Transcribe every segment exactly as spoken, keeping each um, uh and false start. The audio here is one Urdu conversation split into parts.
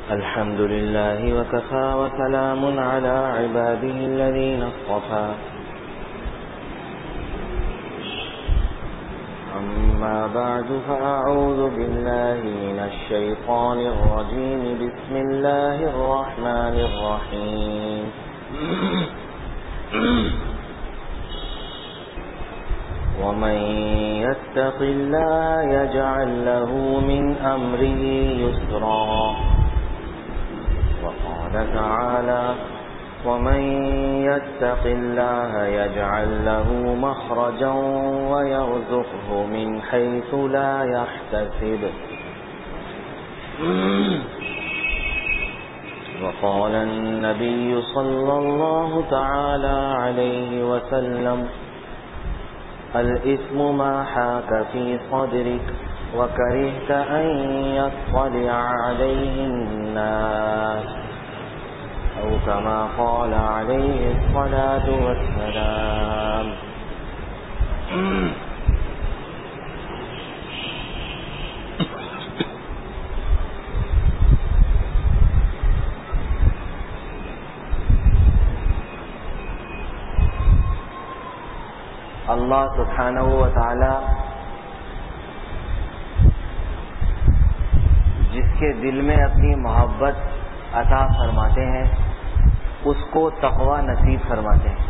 الحمد لله وكفى وسلام على عباده الذين اصطفى أما بعد فأعوذ بالله من الشيطان الرجيم بسم الله الرحمن الرحيم ومن يتق الله يجعل له من أمره يسرا وقال تعالى ومن يتق الله يجعل له مخرجا ويرزقه من حيث لا يحتسب وقال النبي صلى الله تعالى عليه وسلم الإثم ما حاك في صدرك وكرهت أن يطلع عليه الناس أو كما قال عليه الصلاة والسلام. اللہ سبحانہ و تعالی جس کے دل میں اپنی محبت عطا فرماتے ہیں اس کو تقوی نصیب فرماتے ہیں.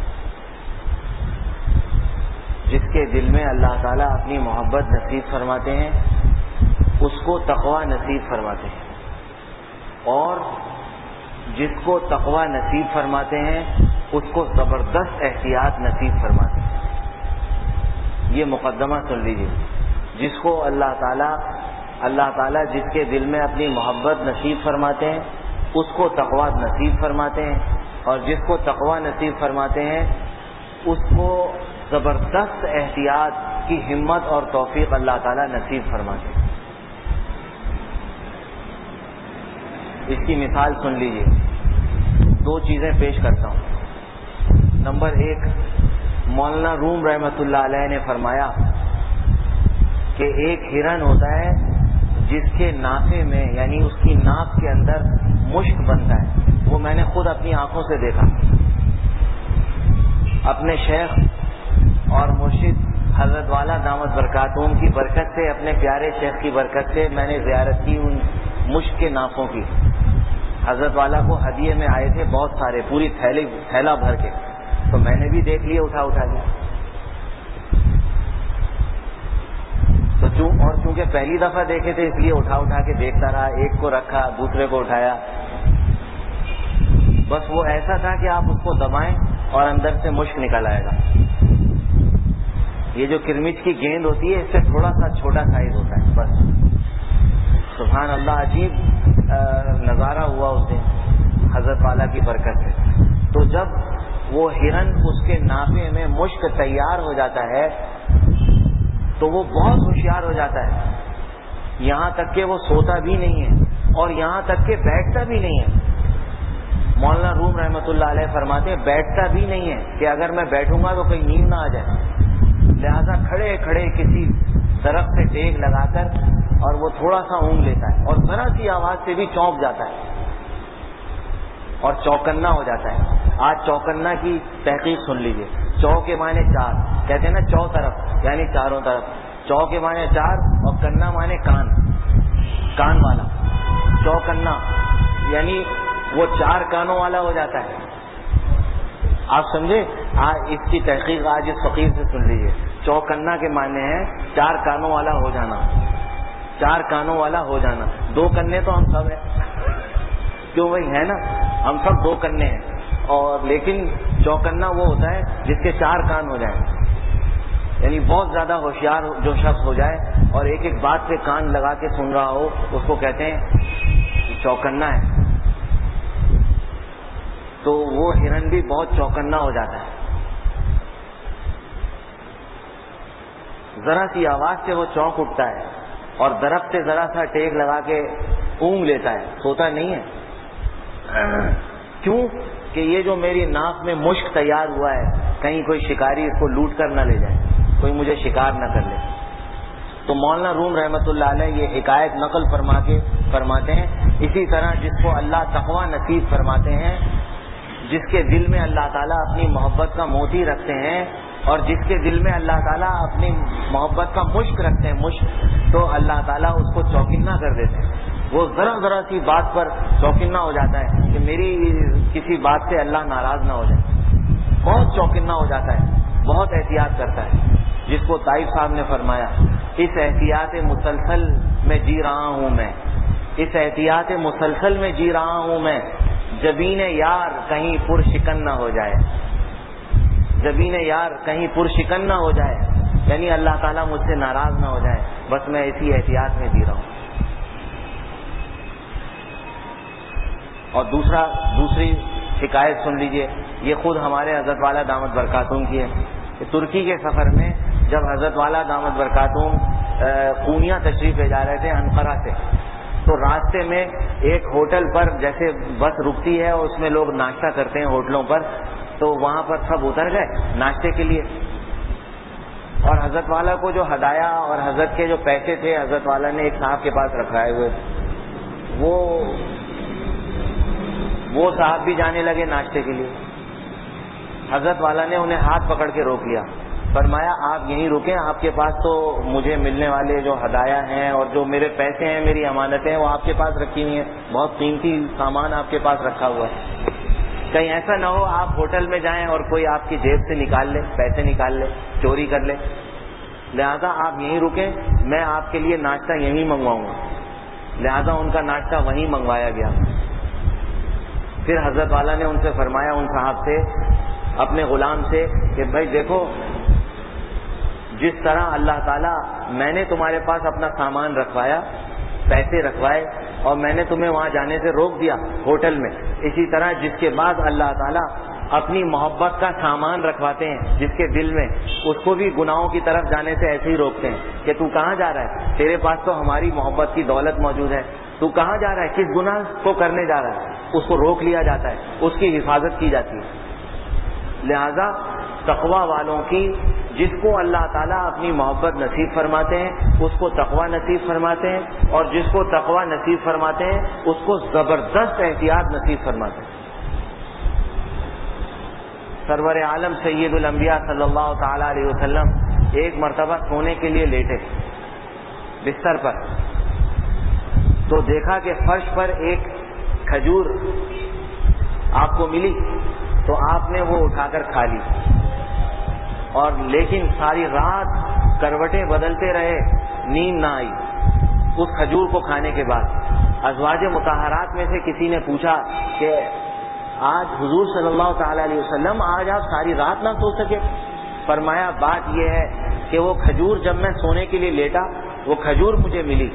جس کے دل میں اللہ تعالیٰ اپنی محبت نصیب فرماتے ہیں اس کو تقوی نصیب فرماتے ہیں, اور جس کو تقوی نصیب فرماتے ہیں اس کو زبردست احتیاط نصیب فرماتے ہیں. یہ مقدمہ سن لیجیے. جس کو اللہ تعالیٰ اللہ تعالیٰ جس کے دل میں اپنی محبت نصیب فرماتے ہیں اس کو تقوی نصیب فرماتے ہیں, اور جس کو تقوی نصیب فرماتے ہیں اس کو زبردست احتیاط کی ہمت اور توفیق اللہ تعالیٰ نصیب فرماتے ہیں. اس کی مثال سن لیجیے. دو چیزیں پیش کرتا ہوں. نمبر ایک, مولانا روم رحمۃ اللہ علیہ نے فرمایا کہ ایک ہرن ہوتا ہے جس کے نافے میں یعنی اس کی ناک کے اندر مشک بنتا ہے. وہ میں نے خود اپنی آنکھوں سے دیکھا. اپنے شیخ اور مرشد حضرت والا دامت برکاتہم کی برکت سے, اپنے پیارے شیخ کی برکت سے میں نے زیارت کی ان مشک کے نافوں کی. حضرت والا کو ہدیے میں آئے تھے بہت سارے, پوری تھیلی تھیلا بھر کے, تو میں نے بھی دیکھ لیے اٹھا اٹھا کے. تو چوں اور چونکہ پہلی دفعہ دیکھے تھے اس لیے اٹھا اٹھا کے دیکھتا رہا. ایک کو رکھا, دوسرے کو اٹھایا. بس وہ ایسا تھا کہ آپ اس کو دبائیں اور اندر سے مشک نکل آئے گا. یہ جو کرمچ کی گیند ہوتی ہے اس سے تھوڑا سا چھوٹا سائز ہوتا ہے بس. سبحان اللہ, عجیب نظارہ ہوا اس دن حضرت والا کی برکت سے. تو جب وہ ہرن اس کے نافے میں مشک تیار ہو جاتا ہے تو وہ بہت ہوشیار ہو جاتا ہے. یہاں تک کہ وہ سوتا بھی نہیں ہے اور یہاں تک کہ بیٹھتا بھی نہیں ہے. مولانا روم رحمۃ اللہ علیہ فرماتے ہیں بیٹھتا بھی نہیں ہے کہ اگر میں بیٹھوں گا تو کہیں نیند نہ آ جائے. لہذا کھڑے کھڑے کسی درخت سے ٹیک لگا کر اور وہ تھوڑا سا اونگ لیتا ہے اور ذرا سی آواز سے بھی چونک جاتا ہے اور چوکنا ہو جاتا ہے. آج چوکنا کی تحقیق سن لیجیے. چو کے معنی چار, کہتے ہیں نا چو طرف یعنی چاروں طرف. چو کے معنی چار اور کنا معنی کان, کان والا. چوکنا یعنی وہ چار کانوں والا ہو جاتا ہے. آپ سمجھے؟ آج اس کی تحقیق آج اس فقیر سے سن لیجیے. چوکنا کے معنی ہے چار کانوں والا ہو جانا, چار کانوں والا ہو جانا. دو کنے تو ہم سب ہیں, کیوں بھائی ہے نا, ہم سب دو کنے ہیں. اور لیکن چوکنا وہ ہوتا ہے جس کے چار کان ہو جائیں, یعنی بہت زیادہ ہوشیار جو شخص ہو جائے اور ایک ایک بات پہ کان لگا کے سن رہا ہو اس کو کہتے ہیں چوکنا ہے. تو وہ ہرن بھی بہت چوکنا ہو جاتا ہے. ذرا سی آواز سے وہ چونک اٹھتا ہے اور درخت سے ذرا سا ٹیک لگا کے اونگ لیتا ہے, سوتا نہیں ہے. کیوں کہ یہ جو میری ناک میں مشک تیار ہوا ہے کہیں کوئی شکاری اس کو لوٹ کر نہ لے جائے, کوئی مجھے شکار نہ کر لے. تو مولانا روم رحمۃ اللہ علیہ یہ حکایت نقل فرما کے فرماتے ہیں، اسی طرح جس کو اللہ تقویٰ نصیب فرماتے ہیں، جس کے دل میں اللہ تعالیٰ اپنی محبت کا موتی رکھتے ہیں، اور جس کے دل میں اللہ تعالیٰ اپنی محبت کا مشک رکھتے ہیں، مشک، تو اللہ تعالیٰ اس کو چوکنا کر دیتے ہیں. وہ ذرا ذرا سی بات پر چوکنا ہو جاتا ہے کہ میری کسی بات سے اللہ ناراض نہ ہو جائے، بہت چوکنا ہو جاتا ہے، بہت احتیاط کرتا ہے. جس کو طائف صاحب نے فرمایا، اس احتیاط مسلسل میں جی رہا ہوں میں، اس احتیاط مسلسل میں جی رہا ہوں میں، جبین یار کہیں پر شکن نہ ہو جائے، جبین یار کہیں پر شکن نہ ہو جائے، یعنی اللہ تعالیٰ مجھ سے ناراض نہ ہو جائے، بس میں اسی احتیاط میں جی رہا ہوں. اور دوسرا دوسری شکایت سن لیجئے، یہ خود ہمارے حضرت والا دامت برکاتہم کی ہے کہ ترکی کے سفر میں جب حضرت والا دامت برکاتہم قونیہ تشریف لے جا رہے تھے انقرہ سے، تو راستے میں ایک ہوٹل پر، جیسے بس رکتی ہے اور اس میں لوگ ناشتہ کرتے ہیں ہوٹلوں پر، تو وہاں پر سب اتر گئے ناشتے کے لیے، اور حضرت والا کو جو ہدایہ اور حضرت کے جو پیسے تھے حضرت والا نے ایک صاحب کے پاس رکھائے ہوئے، وہ وہ صاحب بھی جانے لگے ناشتے کے لیے. حضرت والا نے انہیں ہاتھ پکڑ کے روک لیا، فرمایا آپ یہیں رکیں، آپ کے پاس تو مجھے ملنے والے جو ہدایہ ہیں اور جو میرے پیسے ہیں، میری امانتیں ہیں، وہ آپ کے پاس رکھی ہوئی ہیں، بہت قیمتی سامان آپ کے پاس رکھا ہوا ہے، کہیں ایسا نہ ہو آپ ہوٹل میں جائیں اور کوئی آپ کی جیب سے نکال لے، پیسے نکال لے، چوری کر لے، لہذا آپ یہیں رکیں، میں آپ کے لیے ناشتہ یہیں منگواؤں گا. لہذا ان کا ناشتہ وہیں منگوایا گیا. پھر حضرت والا نے ان سے فرمایا، ان صاحب سے، اپنے غلام سے، کہ بھائی دیکھو، جس طرح اللہ تعالیٰ، میں نے تمہارے پاس اپنا سامان رکھوایا، پیسے رکھوائے، اور میں نے تمہیں وہاں جانے سے روک دیا ہوٹل میں، اسی طرح جس کے بعد اللہ تعالیٰ اپنی محبت کا سامان رکھواتے ہیں جس کے دل میں، اس کو بھی گناہوں کی طرف جانے سے ایسے ہی روکتے ہیں کہ تو کہاں جا رہا ہے، تیرے پاس تو ہماری محبت کی دولت موجود ہے، تو کہاں جا رہا ہے، کس گناہ کو کرنے جا رہا ہے، اس کو روک لیا جاتا ہے، اس کی حفاظت کی جاتی ہے. لہذا تقوی والوں کی، جس کو اللہ تعالیٰ اپنی محبت نصیب فرماتے ہیں اس کو تقوی نصیب فرماتے ہیں، اور جس کو تقوی نصیب فرماتے ہیں اس کو زبردست احتیاط نصیب فرماتے ہیں. سرور عالم سید الانبیاء صلی اللہ تعالی علیہ وسلم ایک مرتبہ سونے کے لیے لیٹے بستر پر، تو دیکھا کہ فرش پر ایک کھجور آپ کو ملی، تو آپ نے وہ اٹھا کر کھا لی، اور لیکن ساری رات کروٹیں بدلتے رہے، نیند نہ آئی اس کھجور کو کھانے کے بعد. ازواج مطہرات میں سے کسی نے پوچھا کہ آج حضور صلی اللہ تعالی علیہ وسلم آج آپ ساری رات نہ سو سکے؟ فرمایا بات یہ ہے کہ وہ کھجور جب میں سونے کے لیے لیٹا، وہ کھجور مجھے ملی،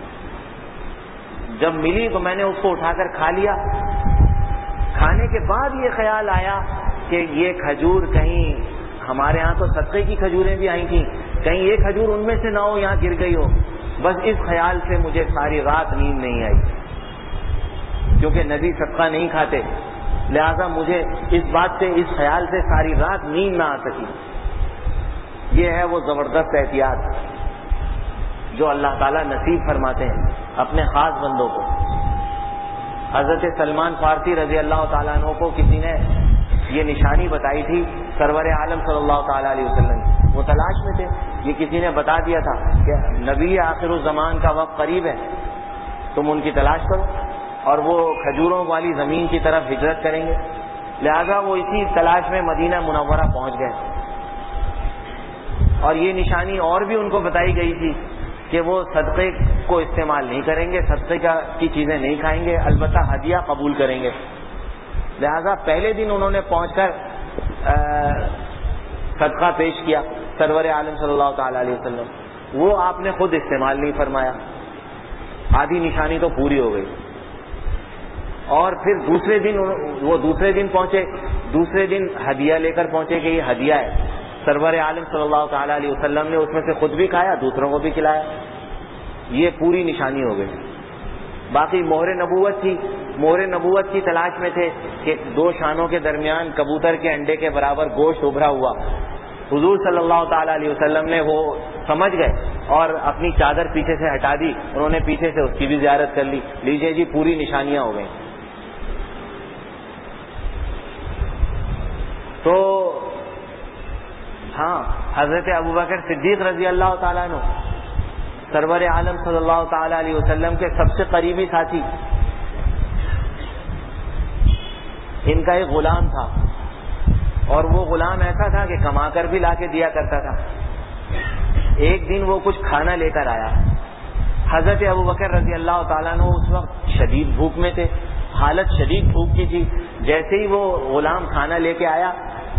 جب ملی تو میں نے اس کو اٹھا کر کھا لیا. کھانے کے بعد یہ خیال آیا کہ یہ کھجور کہیں، ہمارے ہاں تو صدقے کی کھجوریں بھی آئی تھیں، کہیں یہ کھجور ان میں سے نہ ہو یہاں گر گئی ہو. بس اس خیال سے مجھے ساری رات نیند نہیں آئی، کیونکہ نبی صدقہ نہیں کھاتے، لہذا مجھے اس بات سے، اس خیال سے ساری رات نیند نہ آ سکی. یہ ہے وہ زبردست احتیاط جو اللہ تعالیٰ نصیب فرماتے ہیں اپنے خاص بندوں کو. حضرت سلمان فارسی رضی اللہ تعالیٰ عنہ کو کسی نے یہ نشانی بتائی تھی سرور عالم صلی اللہ تعالیٰ علیہ وسلم، وہ تلاش میں تھے، یہ کسی نے بتا دیا تھا کہ نبی آخر الزمان کا وقت قریب ہے، تم ان کی تلاش کرو، اور وہ کھجوروں والی زمین کی طرف ہجرت کریں گے. لہذا وہ اسی تلاش میں مدینہ منورہ پہنچ گئے، اور یہ نشانی اور بھی ان کو بتائی گئی تھی کہ وہ صدقے کو استعمال نہیں کریں گے، صدقے کی چیزیں نہیں کھائیں گے، البتہ ہدیہ قبول کریں گے. لہذا پہلے دن انہوں نے پہنچ کر صدقہ پیش کیا سرور عالم صلی اللہ تعالی علیہ وسلم، وہ آپ نے خود استعمال نہیں فرمایا، آدھی نشانی تو پوری ہو گئی. اور پھر دوسرے دن وہ دوسرے دن پہنچے، دوسرے دن ہدیہ لے کر پہنچے کہ یہ ہدیہ ہے. سرور عالم صلی اللہ تعالی علیہ وسلم نے اس میں سے خود بھی کھایا، دوسروں کو بھی کھلایا، یہ پوری نشانی ہو گئی. باقی مہر نبوت تھی، مہر نبوت کی تلاش میں تھے کہ دو شانوں کے درمیان کبوتر کے انڈے کے برابر گوشت ابھرا ہوا، حضور صلی اللہ تعالی علیہ وسلم نے وہ سمجھ گئے اور اپنی چادر پیچھے سے ہٹا دی, انہوں نے پیچھے سے اس کی بھی زیارت کر لی. لیجئے جی پوری نشانیاں ہو گئیں. تو ہاں حضرت ابوبکر صدیق رضی اللہ تعالیٰ عنہ سرور عالم صلی اللہ تعالی علیہ وسلم کے سب سے قریبی ساتھی, ان کا ایک غلام تھا اور وہ غلام ایسا تھا کہ کما کر بھی لا کے دیا کرتا تھا. ایک دن وہ کچھ کھانا لے کر آیا. حضرت ابوبکر رضی اللہ تعالیٰ عنہ اس وقت شدید بھوک میں تھے, حالت شدید بھوک کی تھی. جیسے ہی وہ غلام کھانا لے کے آیا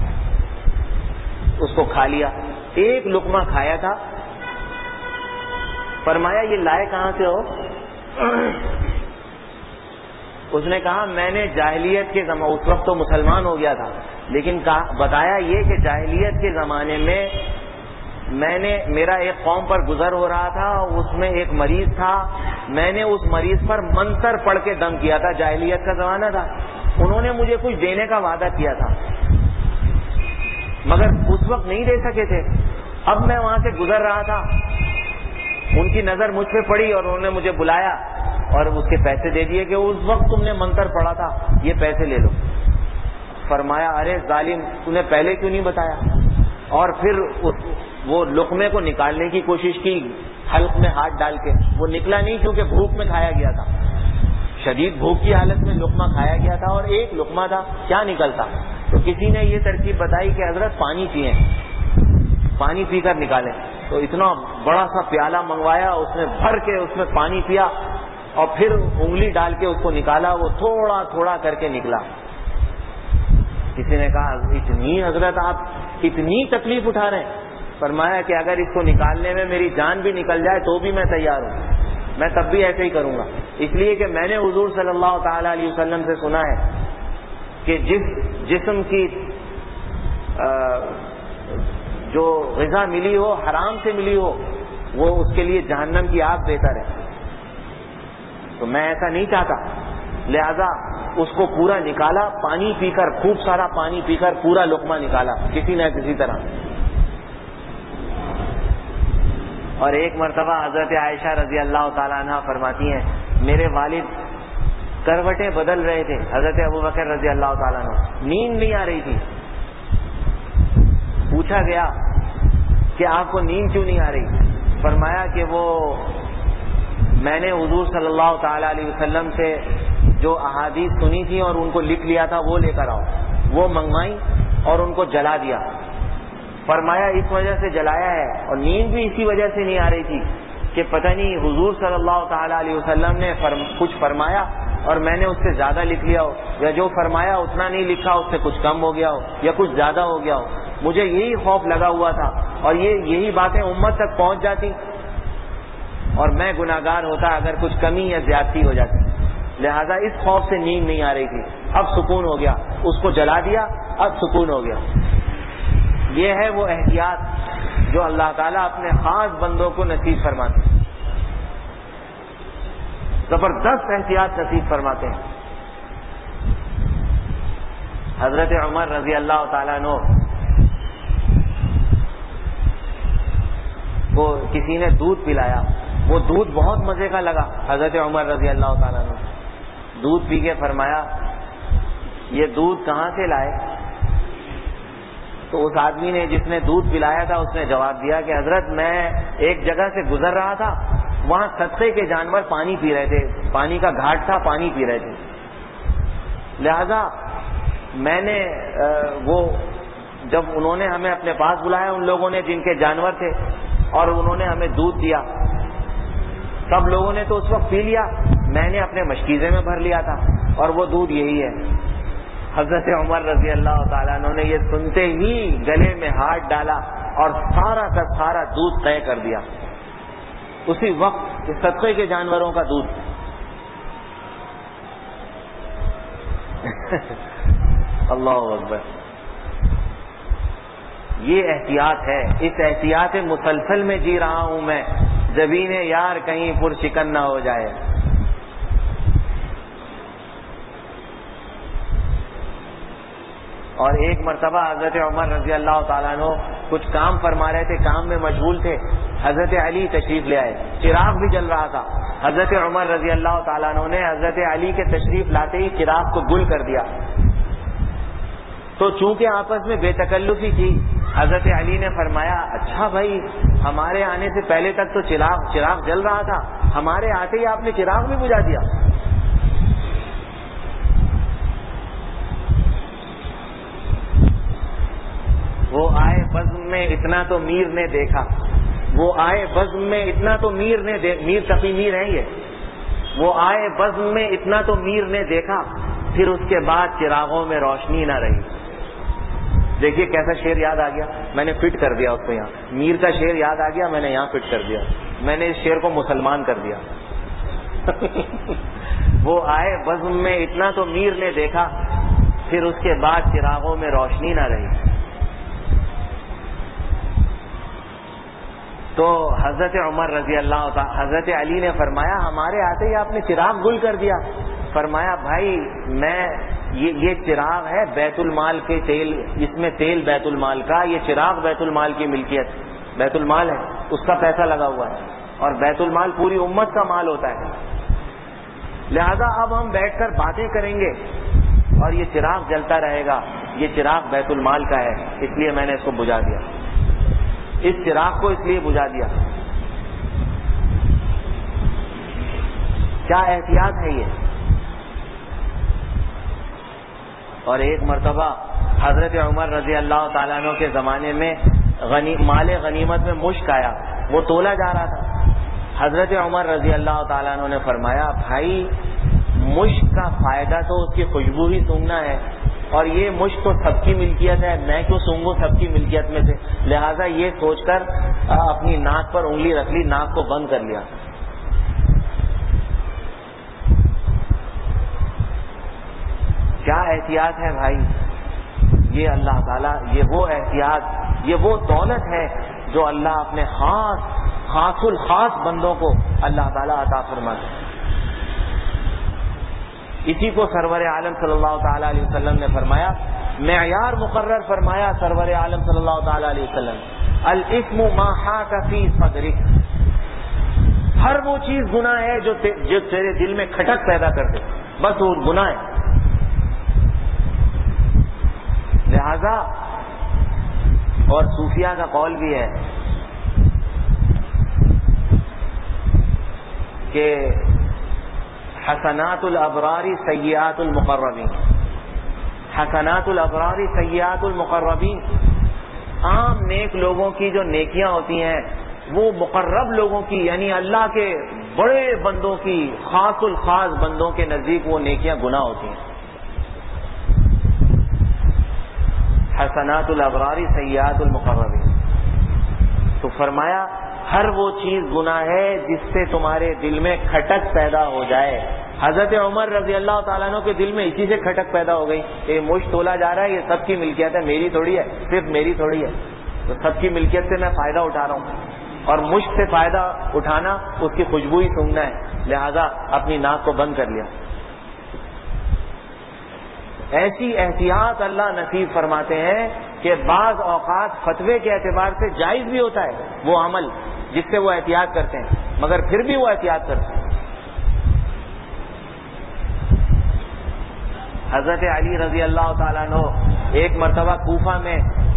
اس کو کھا لیا. ایک لقمہ کھایا تھا. فرمایا یہ لائے کہاں سے ہو؟ اس نے کہا میں نے جاہلیت کے زمانے, اس وقت تو مسلمان ہو گیا تھا, لیکن بتایا یہ کہ جاہلیت کے زمانے میں میں نے میرا ایک قوم پر گزر ہو رہا تھا, اس میں ایک مریض تھا, میں نے اس مریض پر منتر پڑھ کے دم کیا تھا. جاہلیت کا زمانہ تھا, انہوں نے مجھے کچھ دینے کا وعدہ کیا تھا مگر اس وقت نہیں دے سکے تھے. اب میں وہاں سے گزر رہا تھا, ان کی نظر مجھ پہ پڑی اور انہوں نے مجھے بلایا اور اس کے پیسے دے دیے کہ اس وقت تم نے منتر پڑھا تھا, یہ پیسے لے لو. فرمایا ارے ظالم, تم نے پہلے کیوں نہیں بتایا؟ اور پھر وہ لقمے کو نکالنے کی کوشش کی حلق میں ہاتھ ڈال کے, وہ نکلا نہیں کیونکہ بھوک میں کھایا گیا تھا. شدید بھوک کی حالت میں لقمہ کھایا گیا تھا اور ایک لقمہ تھا, کیا نکلتا؟ تو کسی نے یہ ترکیب بتائی کہ حضرت پانی پئیں, پانی پی کر نکالیں. تو اتنا بڑا سا پیالہ منگوایا, اس میں بھر کے اس میں پانی پیا اور پھر انگلی ڈال کے اس کو نکالا, وہ تھوڑا تھوڑا کر کے نکلا. کسی نے کہا اتنی حضرت آپ اتنی تکلیف اٹھا رہے ہیں؟ فرمایا کہ اگر اس کو نکالنے میں میری جان بھی نکل جائے تو بھی میں تیار ہوں, میں تب بھی ایسے ہی کروں گا. اس لیے کہ میں نے حضور صلی اللہ تعالی علیہ وسلم سے سنا ہے کہ جس جسم کی جو غذا ملی ہو حرام سے ملی ہو وہ اس کے لیے جہنم کی آگ بہتر ہے. تو میں ایسا نہیں چاہتا, لہذا اس کو پورا نکالا, پانی پی کر, خوب سارا پانی پی کر پورا لقمہ نکالا کسی نہ کسی طرح. اور ایک مرتبہ حضرت عائشہ رضی اللہ تعالیٰ عنہ فرماتی ہیں میرے والد کروٹیں بدل رہے تھے, حضرت ابوبکر رضی اللہ تعالیٰ عنہ, نیند نہیں آ رہی تھی. پوچھا گیا کہ آپ کو نیند کیوں نہیں آ رہی؟ فرمایا کہ وہ میں نے حضور صلی اللہ تعالی علیہ وسلم سے جو احادیث سنی تھی اور ان کو لکھ لیا تھا وہ لے کر آؤ, وہ منگوائی اور ان کو جلا دیا. فرمایا اس وجہ سے جلایا ہے, اور نیند بھی اسی وجہ سے نہیں آ رہی تھی کہ پتہ نہیں حضور صلی اللہ تعالی علیہ وسلم نے فرم کچھ فرمایا اور میں نے اس سے زیادہ لکھ لیا ہو, یا جو فرمایا اتنا نہیں لکھا, اس سے کچھ کم ہو گیا ہو یا کچھ زیادہ ہو گیا ہو. مجھے یہی خوف لگا ہوا تھا اور یہ یہی باتیں امت تک پہنچ جاتی اور میں گناہگار ہوتا اگر کچھ کمی یا زیادتی ہو جاتی. لہذا اس خوف سے نیند نہیں آ رہی تھی. اب سکون ہو گیا, اس کو جلا دیا, اب سکون ہو گیا. یہ ہے وہ احتیاط جو اللہ تعالیٰ اپنے خاص بندوں کو نصیب فرماتے ہیں, زبردست احتیاط نصیب فرماتے ہیں. حضرت عمر رضی اللہ تعالیٰ عنہ کو کسی نے دودھ پلایا, وہ دودھ بہت مزے کا لگا. حضرت عمر رضی اللہ تعالیٰ عنہ دودھ پی کے فرمایا یہ دودھ کہاں سے لائے؟ تو اس آدمی نے جس نے دودھ پلایا تھا اس نے جواب دیا کہ حضرت میں ایک جگہ سے گزر رہا تھا, وہاں صدقے کے جانور پانی پی رہے تھے, پانی کا گھاٹ تھا, پانی پی رہے تھے, لہذا میں نے وہ جب انہوں نے ہمیں اپنے پاس بلایا ان لوگوں نے جن کے جانور تھے اور انہوں نے ہمیں دودھ دیا, سب لوگوں نے تو اس وقت پی لیا, میں نے اپنے مشکیزے میں بھر لیا تھا اور وہ دودھ یہی ہے. حضرت عمر رضی اللہ تعالیٰ عنہ نے یہ سنتے ہی گلے میں ہاتھ ڈالا اور سارا کا سارا دودھ طے کر دیا اسی وقت کہ صدقے کے جانوروں کا دودھ. اللہ اکبر. یہ احتیاط ہے, اس احتیاط مسلسل میں جی رہا ہوں میں, زبین یار کہیں پرشکن نہ ہو جائے. اور ایک مرتبہ حضرت عمر رضی اللہ تعالیٰ عنہ کچھ کام فرما رہے تھے، کام میں مشغول تھے، حضرت علی تشریف لے آئے، چراغ بھی جل رہا تھا. حضرت عمر رضی اللہ تعالیٰ عنہ نے حضرت علی کے تشریف لاتے ہی چراغ کو گل کر دیا. تو چونکہ آپس میں بے تکلفی تھی، حضرت علی نے فرمایا اچھا بھائی، ہمارے آنے سے پہلے تک تو چراغ چراغ جل رہا تھا، ہمارے آتے ہی آپ نے چراغ بھی بجھا دیا. وہ آئے بزم میں اتنا تو میر نے دیکھا، وہ آئے بزم میں اتنا تو میر نے دے... میر تقی میر ہیں یہ، وہ آئے بزم میں اتنا تو میر نے دیکھا، پھر اس کے بعد چراغوں میں روشنی نہ رہی. دیکھیے کیسا شعر یاد آ گیا، میں نے فٹ کر دیا اس کو یہاں. میر کا شعر یاد آ گیا، میں نے یہاں فٹ کر دیا، میں نے اس شعر کو مسلمان کر دیا. وہ آئے بزم میں اتنا تو میر نے دیکھا، پھر اس کے بعد چراغوں میں روشنی نہ رہی. تو حضرت عمر رضی اللہ تعالی حضرت علی نے فرمایا ہمارے آتے ہی آپ نے چراغ گل کر دیا. فرمایا بھائی میں یہ یہ چراغ ہے بیت المال کے تیل، اس میں تیل بیت المال کا، یہ چراغ بیت المال کی ملکیت، بیت المال ہے، اس کا پیسہ لگا ہوا ہے، اور بیت المال پوری امت کا مال ہوتا ہے. لہذا اب ہم بیٹھ کر باتیں کریں گے اور یہ چراغ جلتا رہے گا، یہ چراغ بیت المال کا ہے، اس لیے میں نے اس کو بجھا دیا، اس چراغ کو اس لیے بجھا دیا. کیا احتیاط ہے یہ. اور ایک مرتبہ حضرت عمر رضی اللہ تعالیٰ عنہ کے زمانے میں غنی مال غنیمت میں مشک آیا، وہ تولا جا رہا تھا. حضرت عمر رضی اللہ تعالیٰ عنہ نے فرمایا بھائی مشک کا فائدہ تو اس کی خوشبو ہی سونگھنا ہے، اور یہ مشک تو سب کی ملکیت ہے، میں کیوں سونگھوں سب کی ملکیت میں سے. لہذا یہ سوچ کر اپنی ناک پر انگلی رکھ لی، ناک کو بند کر لیا. کیا احتیاط ہے بھائی. یہ اللہ تعالیٰ، یہ وہ احتیاط، یہ وہ دولت ہے جو اللہ اپنے خاص خاص الخاص بندوں کو اللہ تعالیٰ عطا فرماتے ہیں. اسی کو سرور عالم صلی اللہ تعالیٰ علیہ وسلم نے فرمایا، معیار مقرر فرمایا سرور عالم صلی اللہ تعالیٰ علیہ وسلم، الاسم ما حاک فی صدرک. ہر وہ چیز گناہ ہے جو جو تیرے دل میں کھٹک پیدا کر دے، بس وہ گناہ ہے. لہذا اور صوفیہ کا قول بھی ہے کہ حسنات الابرار سیئات المقربین، حسنات الابرار سیئات المقربین. عام نیک لوگوں کی جو نیکیاں ہوتی ہیں وہ مقرب لوگوں کی یعنی اللہ کے بڑے بندوں کی، خاص الخاص بندوں کے نزدیک وہ نیکیاں گناہ ہوتی ہیں. حسنات الابرار سیئات المقربین. تو فرمایا ہر وہ چیز گناہ ہے جس سے تمہارے دل میں کھٹک پیدا ہو جائے. حضرت عمر رضی اللہ تعالیٰ عنہ کے دل میں اسی سے کھٹک پیدا ہو گئی، یہ مشک تولا جا رہا ہے، یہ سب کی ملکیت ہے، میری تھوڑی ہے، صرف میری تھوڑی ہے. تو سب کی ملکیت سے میں فائدہ اٹھا رہا ہوں، اور مشک سے فائدہ اٹھانا اس کی خوشبو ہی سونگھنا ہے. لہذا اپنی ناک کو بند کر لیا. ایسی احتیاط اللہ نصیب فرماتے ہیں کہ بعض اوقات فتوے کے اعتبار سے جائز بھی ہوتا ہے وہ عمل جس سے وہ احتیاط کرتے ہیں، مگر پھر بھی وہ احتیاط کرتے ہیں. حضرت علی رضی اللہ تعالیٰ عنہ ایک مرتبہ کوفہ میں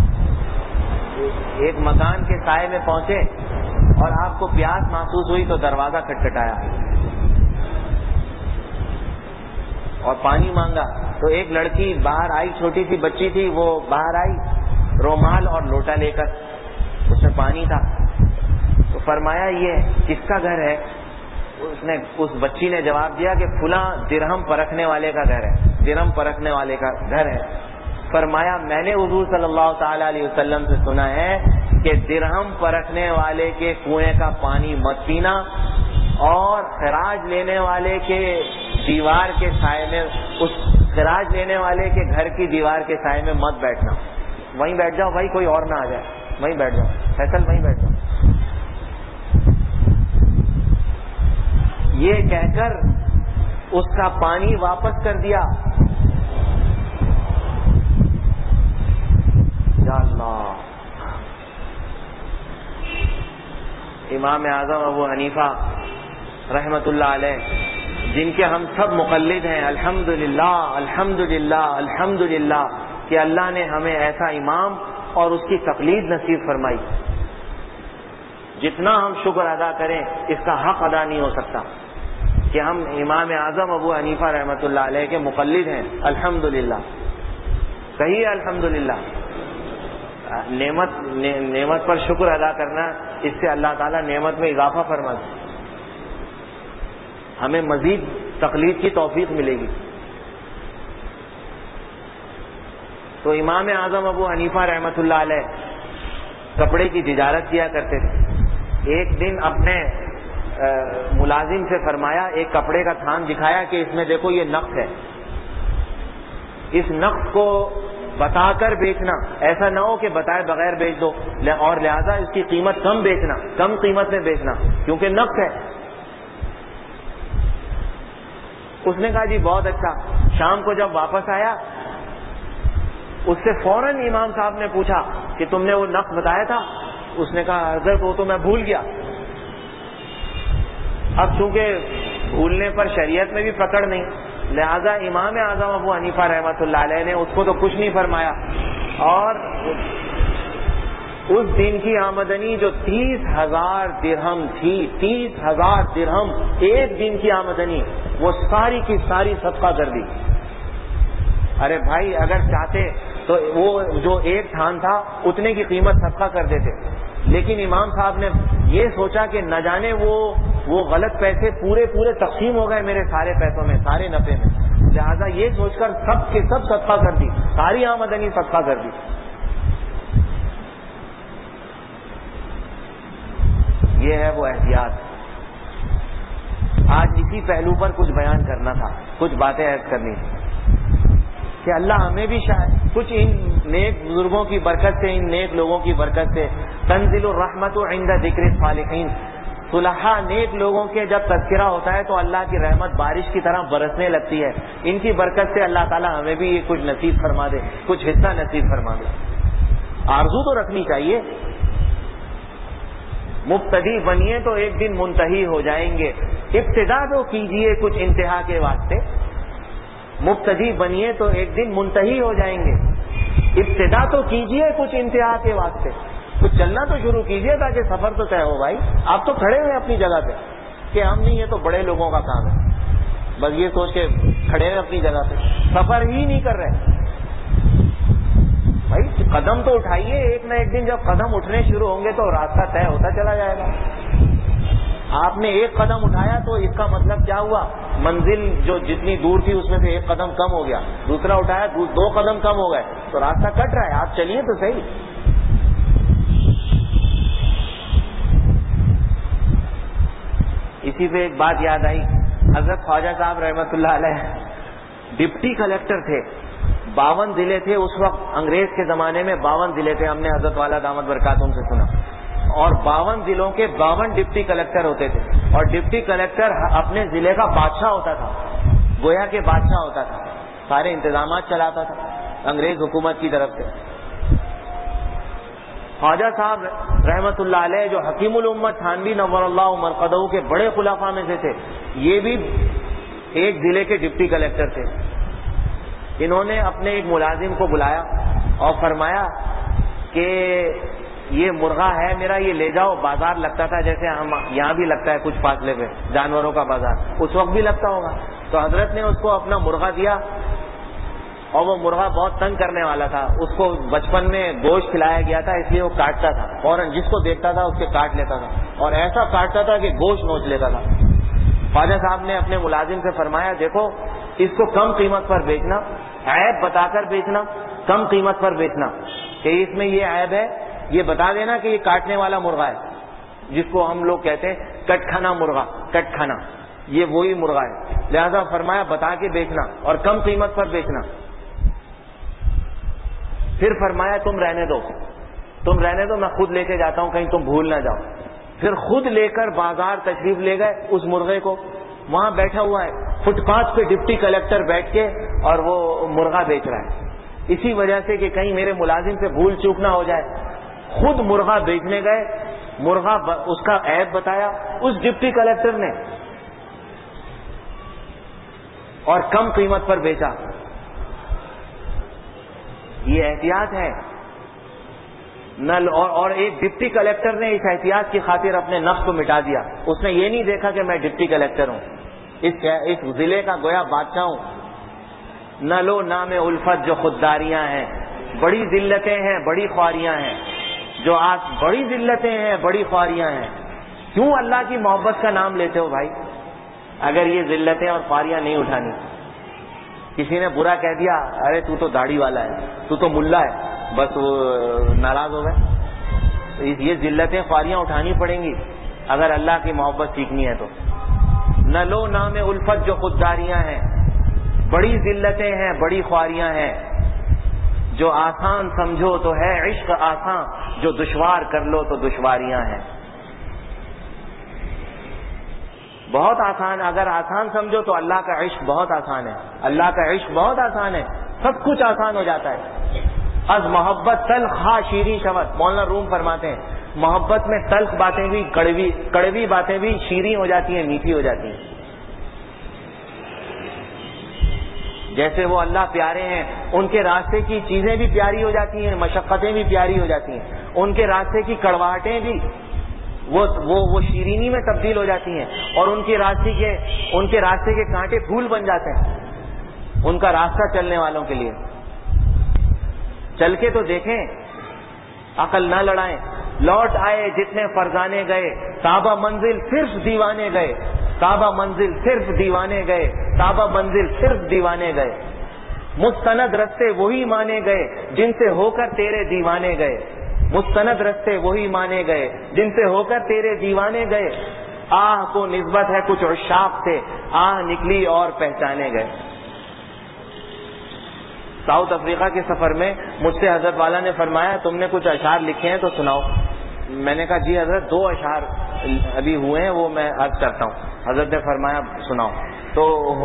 ایک مکان کے سائے میں پہنچے اور آپ کو پیاس محسوس ہوئی تو دروازہ کھٹکھٹایا اور پانی مانگا. تو ایک لڑکی باہر آئی، چھوٹی سی بچی تھی، وہ باہر آئی رومال اور لوٹا لے کر، اس میں پانی تھا. تو فرمایا یہ کس کا گھر ہے؟ اس نے اس بچی نے جواب دیا کہ فلاں درہم پرکھنے والے کا گھر ہے، درہم پرکھنے والے کا گھر ہے. فرمایا میں نے حضور صلی اللہ تعالی علیہ وسلم سے سنا ہے کہ درہم پرکھنے والے کے کنویں کا پانی مت پینا، اور خراج لینے والے کے دیوار کے سائے میں، اس خراج لینے والے کے گھر کی دیوار کے سائے میں مت بیٹھنا. وہیں بیٹھ جاؤ بھائی، کوئی اور نہ آ جائے، وہیں بیٹھ جاؤ فیصل، وہیں بیٹھ جاؤ. یہ کہہ کر اس کا پانی واپس کر دیا. یا اللہ، امام اعظم ابو حنیفہ رحمت اللہ علیہ، جن کے ہم سب مقلد ہیں، الحمدللہ الحمدللہ الحمدللہ کہ اللہ نے ہمیں ایسا امام اور اس کی تقلید نصیب فرمائی. جتنا ہم شکر ادا کریں اس کا حق ادا نہیں ہو سکتا کہ ہم امام اعظم ابو حنیفہ رحمۃ اللہ علیہ کے مقلد ہیں. الحمدللہ کہیے الحمدللہ. نعمت نعمت پر شکر ادا کرنا، اس سے اللہ تعالیٰ نعمت میں اضافہ فرما دے، ہمیں مزید تقلید کی توفیق ملے گی. تو امام اعظم ابو حنیفہ رحمۃ اللہ علیہ کپڑے کی تجارت کیا کرتے تھے. ایک دن اپنے ملازم سے فرمایا، ایک کپڑے کا تھان دکھایا کہ اس میں دیکھو یہ نقص ہے، اس نقص کو بتا کر بیچنا، ایسا نہ ہو کہ بتائے بغیر بیچ دو، اور لہذا اس کی قیمت کم بیچنا، کم قیمت میں بیچنا کیونکہ نقص ہے. اس نے کہا جی بہت اچھا. شام کو جب واپس آیا اس سے فوراً امام صاحب نے پوچھا کہ تم نے وہ نقص بتایا تھا؟ اس نے کہا حضرت وہ تو میں بھول گیا. اب چونکہ بھولنے پر شریعت میں بھی پکڑ نہیں، لہذا امام اعظم ابو حنیفہ رحمۃ اللہ علیہ نے اس کو تو کچھ نہیں فرمایا، اور اس دن کی آمدنی جو تیس ہزار درہم تھی، تیس ہزار درہم ایک دن کی آمدنی، وہ ساری کی ساری صدقہ کر دی. ارے بھائی اگر چاہتے تو وہ جو ایک تھان تھا اتنے کی قیمت صدقہ کر دیتے، لیکن امام صاحب نے یہ سوچا کہ نہ جانے وہ وہ غلط پیسے پورے پورے تقسیم ہو گئے میرے سارے پیسوں میں، سارے نفے میں، لہذا یہ سوچ کر سب کے سب صدقہ کر دی، ساری آمدنی صدقہ کر دی. یہ ہے وہ احتیاط. آج اسی پہلو پر کچھ بیان کرنا تھا، کچھ باتیں عرض کرنی تھی کہ اللہ ہمیں بھی شاید کچھ ان نیک بزرگوں کی برکت سے، ان نیک لوگوں کی برکت سے تنزل الرحمت عند ذکر الصالحین، صلحاء نیک لوگوں کے جب تذکرہ ہوتا ہے تو اللہ کی رحمت بارش کی طرح برسنے لگتی ہے. ان کی برکت سے اللہ تعالیٰ ہمیں بھی یہ کچھ نصیب فرما دے، کچھ حصہ نصیب فرما دے. آرزو تو رکھنی چاہیے. مبتدی بنیے تو ایک دن منتہی ہو جائیں گے، ابتدا تو کیجئے کچھ انتہا کے واسطے. مبتدی بنیے تو ایک دن منتہی ہو جائیں گے، ابتدا تو کیجئے کچھ انتہا کے واسطے. کچھ چلنا تو شروع کیجئے تاکہ سفر تو طے ہو. بھائی آپ تو کھڑے ہوئے اپنی جگہ پہ کہ ہم نہیں، یہ تو بڑے لوگوں کا کام ہے، بس یہ سوچ کے کھڑے ہیں اپنی جگہ پہ، سفر ہی نہیں کر رہے. بھائی قدم تو اٹھائیے، ایک نہ ایک دن جب قدم اٹھنے شروع ہوں گے تو راستہ طے ہوتا چلا جائے گا. آپ نے ایک قدم اٹھایا تو اس کا مطلب کیا ہوا؟ منزل جو جتنی دور تھی اس میں سے ایک قدم کم ہو گیا. دوسرا اٹھایا دو قدم کم ہو گئے تو راستہ کٹ رہا ہے. آپ چلیے تو صحیح. اسی پہ ایک بات یاد آئی، حضرت خواجہ صاحب رحمۃ اللہ علیہ ڈپٹی کلیکٹر تھے. باون ضلع تھے اس وقت، انگریز کے زمانے میں باون ضلع تھے. ہم نے حضرت والا دامت برکاتہم سے سنا. اور باون ضلعوں کے باون ڈپٹی کلیکٹر ہوتے تھے، اور ڈپٹی کلیکٹر اپنے ضلع کا بادشاہ ہوتا تھا، گویا کے بادشاہ ہوتا تھا، سارے انتظامات چلاتا تھا انگریز حکومت کی طرف سے. خواجہ صاحب رحمت اللہ علیہ جو حکیم الامت تھانوی نور اللہ مرقدہ کے بڑے خلفاء میں سے تھے، یہ بھی ایک ضلع کے ڈپٹی کلیکٹر تھے. انہوں نے اپنے ایک ملازم کو بلایا اور فرمایا کہ یہ مرغا ہے میرا، یہ لے جاؤ. بازار لگتا تھا جیسے ہم یہاں بھی لگتا ہے کچھ فاصلے پہ جانوروں کا بازار، اس وقت بھی لگتا ہوگا. تو حضرت نے اس کو اپنا مرغا دیا، اور وہ مرغا بہت تنگ کرنے والا تھا. اس کو بچپن میں گوشت کھلایا گیا تھا، اس لیے وہ کاٹتا تھا، فوراً جس کو دیکھتا تھا اس کے کاٹ لیتا تھا، اور ایسا کاٹتا تھا کہ گوشت نوچ لیتا تھا. خواجہ صاحب نے اپنے ملازم سے فرمایا دیکھو اس کو کم قیمت پر بیچنا، عیب بتا کر بیچنا، کم قیمت پر بیچنا کہ اس میں یہ عیب ہے، یہ بتا دینا کہ یہ کاٹنے والا مرغا ہے، جس کو ہم لوگ کہتے ہیں کٹ کھانا مرغا، کٹ کھانا، یہ وہی مرغا ہے. لہذا فرمایا بتا کے بیچنا اور کم قیمت پر بیچنا. پھر فرمایا تم رہنے دو، تم رہنے دو، میں خود لے کے جاتا ہوں، کہیں تم بھول نہ جاؤ. پھر خود لے کر بازار تشریف لے گئے اس مرغے کو. وہاں بیٹھا ہوا ہے فٹ پاتھ پہ ڈپٹی کلیکٹر بیٹھ کے، اور وہ مرغا بیچ رہا ہے. اسی وجہ سے کہ کہیں میرے ملازم سے بھول چوک نہ ہو جائے، خود مرغا بیچنے گئے. مرغا اس کا عیب بتایا اس ڈپٹی کلیکٹر نے اور کم قیمت پر بیچا. یہ احتیاط ہے. نل اور, اور ایک ڈپٹی کلیکٹر نے اس احتیاط کی خاطر اپنے نفس کو مٹا دیا. اس نے یہ نہیں دیکھا کہ میں ڈپٹی کلیکٹر ہوں, اس اس ضلع کا گویا بادشاہ ہوں. نلو نام الفت جو خودداریاں ہیں, بڑی ذلتیں ہیں, بڑی خواریاں ہیں. جو آج بڑی ذلتیں ہیں, بڑی خواریاں ہیں. کیوں اللہ کی محبت کا نام لیتے ہو بھائی, اگر یہ ذلتیں اور خواریاں نہیں اٹھانی؟ کسی نے برا کہہ دیا, ارے تو تو داڑھی والا ہے, تو تو ملا ہے, بس وہ ناراض ہو گئے. یہ ذلتیں خواریاں اٹھانی پڑیں گی اگر اللہ کی محبت سیکھنی ہے تو. نہ لو نام الفت جو خودداریاں ہیں, بڑی ذلتیں ہیں, بڑی خواریاں ہیں. جو آسان سمجھو تو ہے عشق آسان, جو دشوار کر لو تو دشواریاں ہیں. بہت آسان, اگر آسان سمجھو تو اللہ کا عشق بہت آسان ہے. اللہ کا عشق بہت آسان ہے, سب کچھ آسان ہو جاتا ہے. از محبت تلخ ہا شیریں شود, مولانا روم فرماتے ہیں محبت میں تلخ باتیں بھی کڑوی کڑوی باتیں بھی شیریں ہو جاتی ہیں, میٹھی ہو جاتی ہیں. جیسے وہ اللہ پیارے ہیں, ان کے راستے کی چیزیں بھی پیاری ہو جاتی ہیں, مشقتیں بھی پیاری ہو جاتی ہیں. ان کے راستے کی کڑواہٹیں بھی وہ وہ وہ شیرینی میں تبدیل ہو جاتی ہیں, اور ان کے راستے کے ان کے راستے کے کانٹے پھول بن جاتے ہیں ان کا راستہ چلنے والوں کے لیے. چل کے تو دیکھیں, عقل نہ لڑائیں. لوٹ آئے جتنے فرزانے گئے, تابہ منزل صرف دیوانے گئے. تابہ منزل صرف دیوانے گئے, تابہ منزل صرف دیوانے گئے. مستند رستے وہی مانے گئے جن سے ہو کر تیرے دیوانے گئے. مستند رستے وہی مانے گئے جن سے ہو کر تیرے دیوانے گئے. آہ کو نسبت ہے کچھ عشاق سے, آہ نکلی اور پہچانے گئے. ساؤتھ افریقہ کے سفر میں مجھ سے حضرت والا نے فرمایا تم نے کچھ اشعار لکھے ہیں تو سناؤ. میں نے کہا جی حضرت دو اشعار ابھی ہوئے ہیں وہ میں عرض کرتا ہوں. حضرت نے فرمایا سناؤ. تو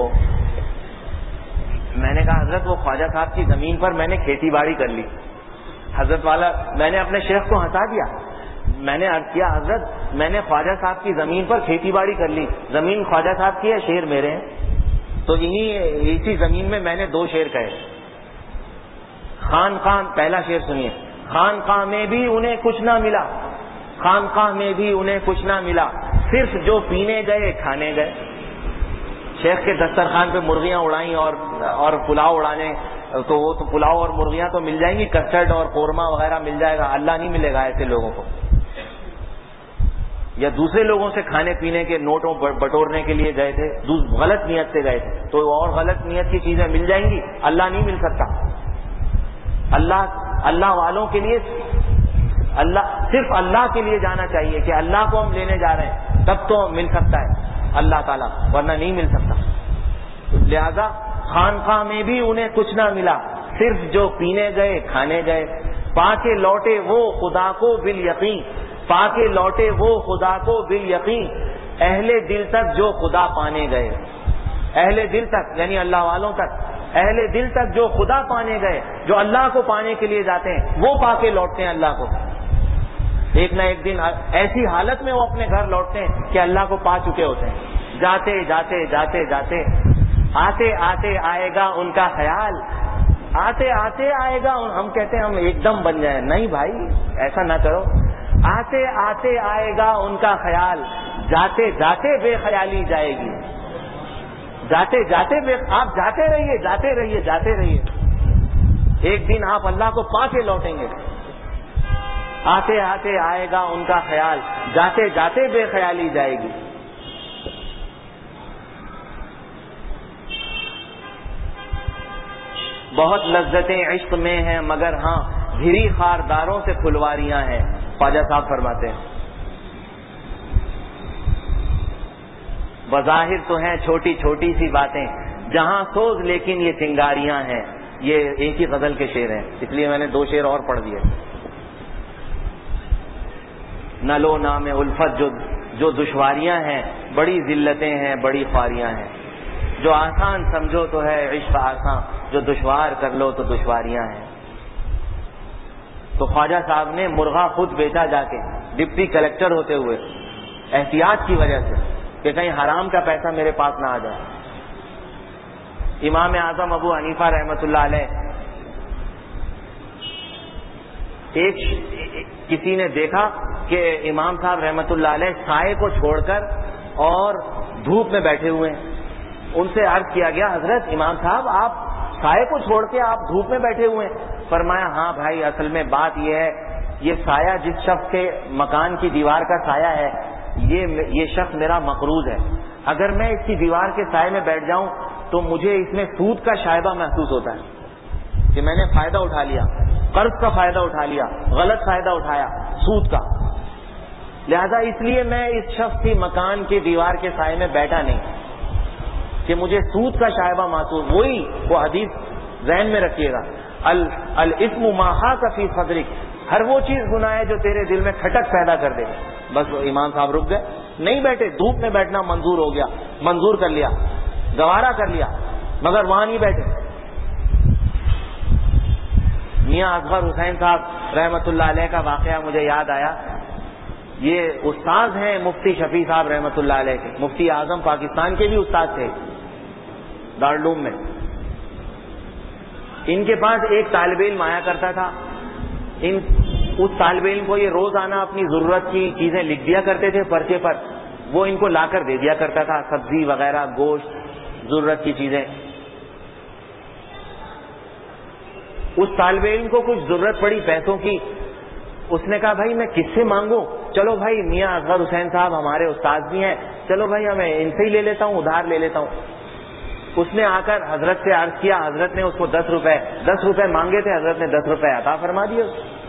میں نے کہا حضرت وہ خواجہ صاحب کی زمین پر میں نے کھیتی باڑی کر لی. حضرت والا میں نے اپنے شیخ کو ہنسا دیا. میں نے عرض کیا حضرت میں نے خواجہ صاحب کی زمین پر کھیتی باڑی کر لی, زمین خواجہ صاحب کی ہے, شعر میرے ہیں. تو انہی اسی زمین میں میں نے دو شعر کہے. خان خان پہلا شعر سنیے. خان خاں میں بھی انہیں کچھ نہ ملا, خان خاں میں بھی انہیں کچھ نہ ملا, صرف جو پینے گئے کھانے گئے. شیخ کے دسترخوان پہ مرغیاں اڑائیں اور اور پلاؤ اڑانے, تو وہ تو پلاؤ اور مرغیاں تو مل جائیں گی, کسٹرڈ اور قورمہ وغیرہ مل جائے گا. اللہ نہیں ملے گا ایسے لوگوں کو. یا دوسرے لوگوں سے کھانے پینے کے نوٹوں بٹورنے کے لیے گئے تھے, غلط نیت سے گئے تھے, تو اور غلط نیت کی چیزیں مل جائیں گی. اللہ نہیں مل سکتا. اللہ اللہ والوں کے لیے اللہ صرف اللہ کے لیے جانا چاہیے کہ اللہ کو ہم لینے جا رہے ہیں, تب تو مل سکتا ہے اللہ تعالیٰ, ورنہ نہیں مل سکتا. لہذا خانقاہ میں بھی انہیں کچھ نہ ملا, صرف جو پینے گئے کھانے گئے. پا کے لوٹے وہ خدا کو بالیقین, پا کے لوٹے وہ خدا کو بالیقین. اہل دل تک جو خدا پانے گئے, اہل دل تک یعنی اللہ والوں تک, اہل دل تک جو خدا پانے گئے, جو اللہ کو پانے کے لیے جاتے ہیں وہ پا کے لوٹتے ہیں اللہ کو. ایک نہ ایک دن ایسی حالت میں وہ اپنے گھر لوٹتے ہیں کہ اللہ کو پا چکے ہوتے ہیں. جاتے جاتے جاتے جاتے آتے آتے آئے گا ان کا خیال, آتے آتے آئے گا. ہم کہتے ہیں ہم ایک دم بن جائیں, نہیں بھائی ایسا نہ کرو. آتے آتے آئے گا ان کا خیال, جاتے جاتے بے خیالی جائے گی. جاتے جاتے بے آپ جاتے رہیے جاتے رہیے جاتے رہیے, ایک دن آپ اللہ کو پا کے لوٹیں گے. آتے آتے آئے گا ان کا خیال, جاتے جاتے بے خیالی جائے گی. بہت لذتیں عشق میں ہیں مگر ہاں گھری خارداروں سے پھلواریاں ہیں. خواجہ صاحب فرماتے ہیں بظاہر تو ہیں چھوٹی چھوٹی سی باتیں, جہاں سوز لیکن یہ چنگاریاں ہیں. یہ ایک ہی غزل کے شعر ہیں, اس لیے میں نے دو شعر اور پڑھ دیے. نہ لو نام الفت جو جو دشواریاں ہیں, بڑی ذلتیں ہیں, بڑی خواریاں ہیں. جو آسان سمجھو تو ہے عشق آسان, جو دشوار کر لو تو دشواریاں ہیں. تو خواجہ صاحب نے مرغا خود بیچا جا کے, ڈپٹی کلیکٹر ہوتے ہوئے احتیاط کی وجہ سے کہ کہیں حرام کا پیسہ میرے پاس نہ آ جائے. امام اعظم ابو حنیفہ رحمۃ اللہ علیہ ایک کسی نے دیکھا کہ امام صاحب رحمۃ اللہ علیہ سائے کو چھوڑ کر اور دھوپ میں بیٹھے ہوئے ہیں. ان سے عرض کیا گیا حضرت امام صاحب آپ سائے کو چھوڑ کے آپ دھوپ میں بیٹھے ہوئے ہیں. فرمایا ہاں بھائی اصل میں بات یہ ہے یہ سایہ جس شخص کے مکان کی دیوار کا سایہ ہے یہ یہ شخص میرا مقروض ہے. اگر میں اس کی دیوار کے سائے میں بیٹھ جاؤں تو مجھے اس میں سود کا شائبہ محسوس ہوتا ہے کہ میں نے فائدہ اٹھا لیا, قرض کا فائدہ اٹھا لیا, غلط فائدہ اٹھایا سود کا. لہذا اس لیے میں اس شخص کی مکان کی دیوار کے سائے میں بیٹھا نہیں کہ مجھے سود کا شائبہ محسوس. وہی وہ حدیث ذہن میں رکھیے گا, الاسم ما حاک فی صدرک, ہر وہ چیز گناہ ہے جو تیرے دل میں کھٹک پیدا کر دے. بس امام صاحب رک گئے, نہیں بیٹھے. دھوپ میں بیٹھنا منظور ہو گیا, منظور کر لیا, گوارا کر لیا, مگر وہاں نہیں بیٹھے. میاں اصغر حسین صاحب رحمۃ اللہ علیہ کا واقعہ مجھے یاد آیا. یہ استاد ہیں مفتی شفیع صاحب رحمۃ اللہ علیہ کے, مفتی اعظم پاکستان کے بھی استاد تھے دارالعلوم میں. ان کے پاس ایک طالب علم آیا کرتا تھا. ان اس طالب علم کو یہ روزانہ اپنی ضرورت کی چیزیں لکھ دیا کرتے تھے پرچے پر, وہ ان کو لا کر دے دیا کرتا تھا, سبزی وغیرہ, گوشت, ضرورت کی چیزیں. اس طالب علم کو کچھ ضرورت پڑی پیسوں کی. اس نے کہا بھائی میں کس سے مانگوں, چلو بھائی میاں اصغر حسین صاحب ہمارے استاد بھی ہیں, چلو بھائی ہمیں ان سے ہی لے لیتا ہوں, ادھار لے لیتا ہوں. اس نے آ کر حضرت سے عرض کیا, حضرت نے اس کو دس روپے دس روپے مانگے تھے, حضرت نے دس روپے عطا فرما دیے.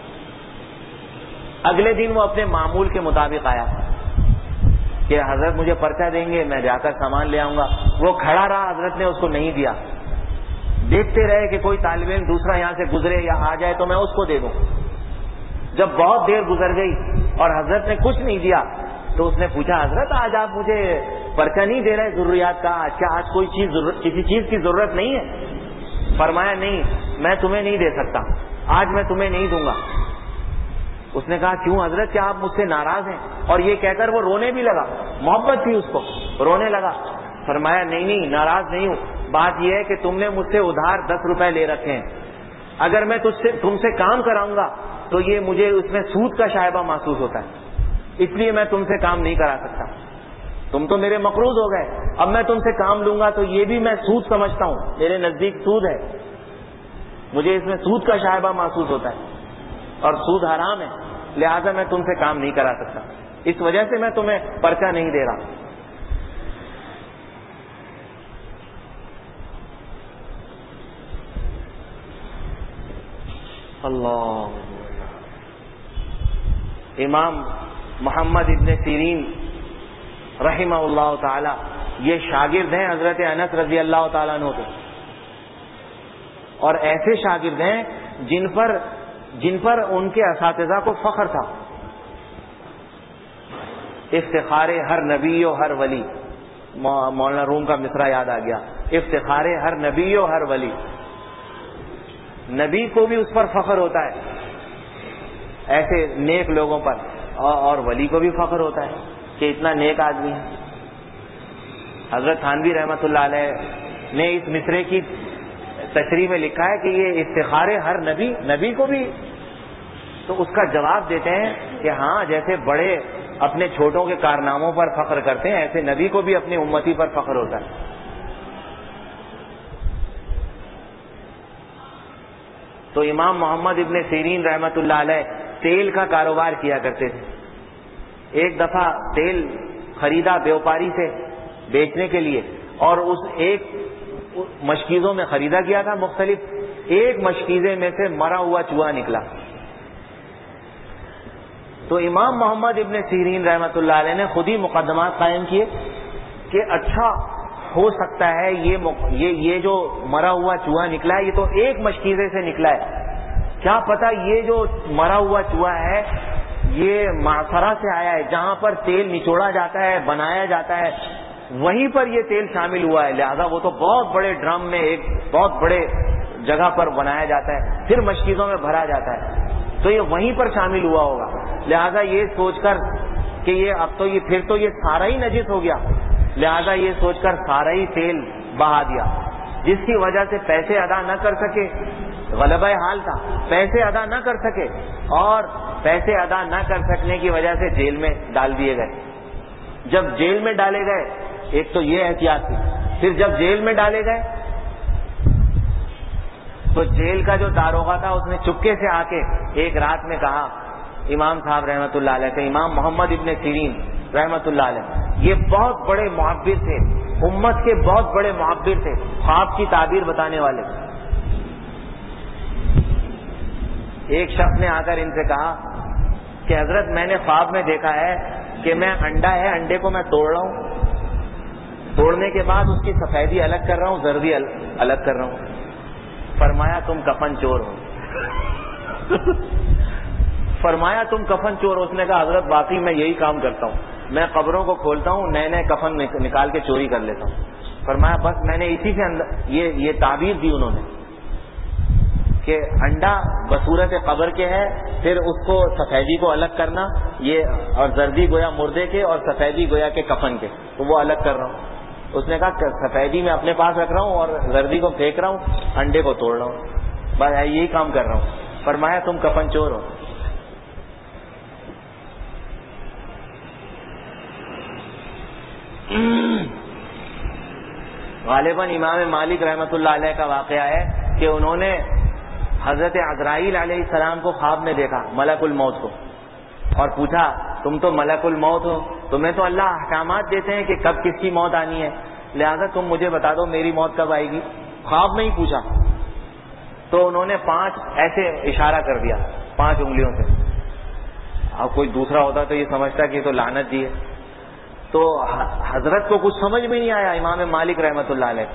اگلے دن وہ اپنے معمول کے مطابق آیا کہ حضرت مجھے پرچہ دیں گے, میں جا کر سامان لے آؤں گا. وہ کھڑا رہا, حضرت نے اس کو نہیں دیا. دیکھتے رہے کہ کوئی طالب علم دوسرا یہاں سے گزرے یا آ جائے تو میں اس کو دے دوں. جب بہت دیر گزر گئی اور حضرت نے کچھ نہیں دیا تو اس نے پوچھا حضرت آج آپ مجھے پرچہ نہیں دے رہے ضروریات کا, کیا آج کوئی چیز ضرورت, کسی چیز کی ضرورت نہیں ہے؟ فرمایا نہیں, میں تمہیں نہیں دے سکتا, آج میں تمہیں نہیں دوں گا. اس نے کہا کیوں حضرت, کیا آپ مجھ سے ناراض ہیں؟ اور یہ کہہ کر وہ رونے بھی لگا, محبت تھی اس کو, رونے لگا. فرمایا نہیں نہیں ناراض نہیں ہوں, بات یہ ہے کہ تم نے مجھ سے ادھار دس روپے لے رکھے ہیں, اگر میں تجھ سے تم سے کام کراؤں گا تو یہ مجھے اس میں سود کا شائبہ محسوس ہوتا ہے, اس لیے میں تم سے کام نہیں کرا سکتا. تم تو میرے مقروض ہو گئے, اب میں تم سے کام لوں گا تو یہ بھی میں سود سمجھتا ہوں, میرے نزدیک سود ہے, مجھے اس میں سود کا شائبہ محسوس ہوتا ہے اور سود حرام ہے, لہذا میں تم سے کام نہیں کرا سکتا, اس وجہ سے میں تمہیں پرچہ نہیں دے رہا. اللہ. امام محمد ابن سیرین رحمہ اللہ تعالی یہ شاگرد ہیں حضرت انس رضی اللہ تعالیٰ عنہ کے, اور ایسے شاگرد ہیں جن پر جن پر ان کے اساتذہ کو فخر تھا. افتخار ہر نبی و ہر ولی, مولانا روم کا مصرع یاد آ گیا, افتخار ہر نبی و ہر ولی. نبی کو بھی اس پر فخر ہوتا ہے ایسے نیک لوگوں پر, اور ولی کو بھی فخر ہوتا ہے کہ اتنا نیک آدمی ہے. حضرت تھانوی رحمۃ اللہ علیہ نے اس مصرے کی تشریح میں لکھا ہے کہ یہ افتخار ہر نبی, نبی کو بھی, تو اس کا جواب دیتے ہیں کہ ہاں جیسے بڑے اپنے چھوٹوں کے کارناموں پر فخر کرتے ہیں ایسے نبی کو بھی اپنی امتی پر فخر ہوتا ہے. تو امام محمد ابن سیرین رحمۃ اللہ علیہ تیل کا کاروبار کیا کرتے تھے. ایک دفعہ تیل خریدا بیوپاری سے بیچنے کے لیے, اور اس ایک مشکیزوں میں خریدا گیا تھا مختلف, ایک مشکیزے میں سے مرا ہوا چوہا نکلا. تو امام محمد ابن سیرین رحمۃ اللہ علیہ نے خود ہی مقدمات قائم کیے کہ اچھا ہو سکتا ہے یہ یہ یہ جو مرا ہوا چوہا نکلا ہے یہ تو ایک مشکیزے سے نکلا ہے, کیا پتا یہ جو مرا ہوا چوہا ہے یہ معصرہ سے آیا ہے, جہاں پر تیل نچوڑا جاتا ہے بنایا جاتا ہے وہیں پر یہ تیل شامل ہوا ہے, لہذا وہ تو بہت بڑے ڈرم میں ایک بہت بڑے جگہ پر بنایا جاتا ہے, پھر مشکیزوں میں بھرا جاتا ہے, تو یہ وہیں پر شامل ہوا ہوگا. لہذا یہ سوچ کر کہ یہ اب تو یہ پھر تو یہ سارا ہی نجس ہو گیا، لہذا یہ سوچ کر سارا ہی تیل بہا دیا، جس کی وجہ سے پیسے ادا نہ کر سکے، غلبہ حال تھا، پیسے ادا نہ کر سکے، اور پیسے ادا نہ کر سکنے کی وجہ سے جیل میں ڈال دیے گئے۔ جب جیل میں ڈالے گئے، ایک تو یہ احتیاط تھی، پھر جب جیل میں ڈالے گئے تو جیل کا جو داروغہ تھا اس نے چپکے سے آ کے ایک رات میں کہا امام صاحب رحمۃ اللہ علیہ سے، امام محمد ابن سیرین رحمۃ اللہ علیہ، یہ بہت بڑے معبر تھے، امت کے بہت بڑے معبر تھے، خواب کی تعبیر بتانے والے۔ ایک شخص نے آ کر ان سے کہا کہ حضرت میں نے خواب میں دیکھا ہے کہ میں انڈا ہے، انڈے کو میں توڑ رہا ہوں، توڑنے کے بعد اس کی سفیدی الگ کر رہا ہوں، زردی الگ کر رہا ہوں۔ فرمایا تم کفن چور ہو۔ فرمایا تم کفن چور ہو۔ اس نے کہا حضرت واقعی میں یہی کام کرتا ہوں، میں قبروں کو کھولتا ہوں، نئے نئے کفن نکال کے چوری کر لیتا ہوں۔ فرمایا بس میں نے اسی سے اندر یہ یہ تعبیر دی انہوں نے کہ انڈا بصورت قبر کے ہے، پھر اس کو سفیدی کو الگ کرنا، یہ اور زردی گویا مردے کے اور سفیدی گویا کے کفن کے، تو وہ الگ کر رہا ہوں۔ اس نے کہا سفیدی میں اپنے پاس رکھ رہا ہوں اور زردی کو پھینک رہا ہوں، انڈے کو توڑ رہا ہوں، بس یہی کام کر رہا ہوں۔ فرمایا تم کفن چور ہو۔ غالباً امام مالک رحمۃ اللہ علیہ کا واقعہ ہے کہ انہوں نے حضرت عزرائیل علیہ السلام کو خواب میں دیکھا، ملک الموت کو، اور پوچھا تم تو ملک الموت ہو، تمہیں تو اللہ احکامات دیتے ہیں کہ کب کس کی موت آنی ہے، لہذا تم مجھے بتا دو میری موت کب آئے گی۔ خواب میں ہی پوچھا تو انہوں نے پانچ ایسے اشارہ کر دیا، پانچ انگلیوں سے۔ اب کوئی دوسرا ہوتا تو یہ سمجھتا کہ یہ تو لعنت دی ہے، تو حضرت کو کچھ سمجھ میں نہیں آیا، امام مالک رحمۃ اللہ علیہ۔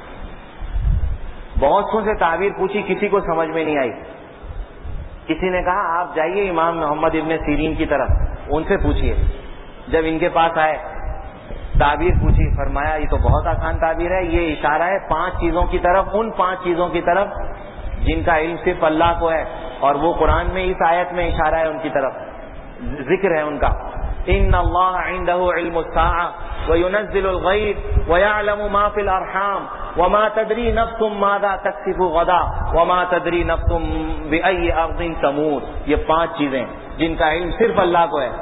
بہت سو سے تعبیر پوچھی، کسی کو سمجھ میں نہیں آئی۔ کسی نے کہا آپ جائیے امام محمد ابن سیرین کی طرف، ان سے پوچھیے۔ جب ان کے پاس آئے، تعبیر پوچھی، فرمایا یہ تو بہت آسان تعبیر ہے، یہ اشارہ ہے پانچ چیزوں کی طرف، ان پانچ چیزوں کی طرف جن کا علم صرف اللہ کو ہے، اور وہ قرآن میں اس آیت میں اشارہ ہے ان کی طرف، ذکر ہے ان کا۔ ان اللہ عنده علم الساعة وينزل الغيث ويعلم ما في الارحام وما تدري نفس ماذا تكسب غدا وما تدري نفس بأي ارض تموت۔ یہ پانچ چیزیں جن کا علم صرف اللہ کو ہے۔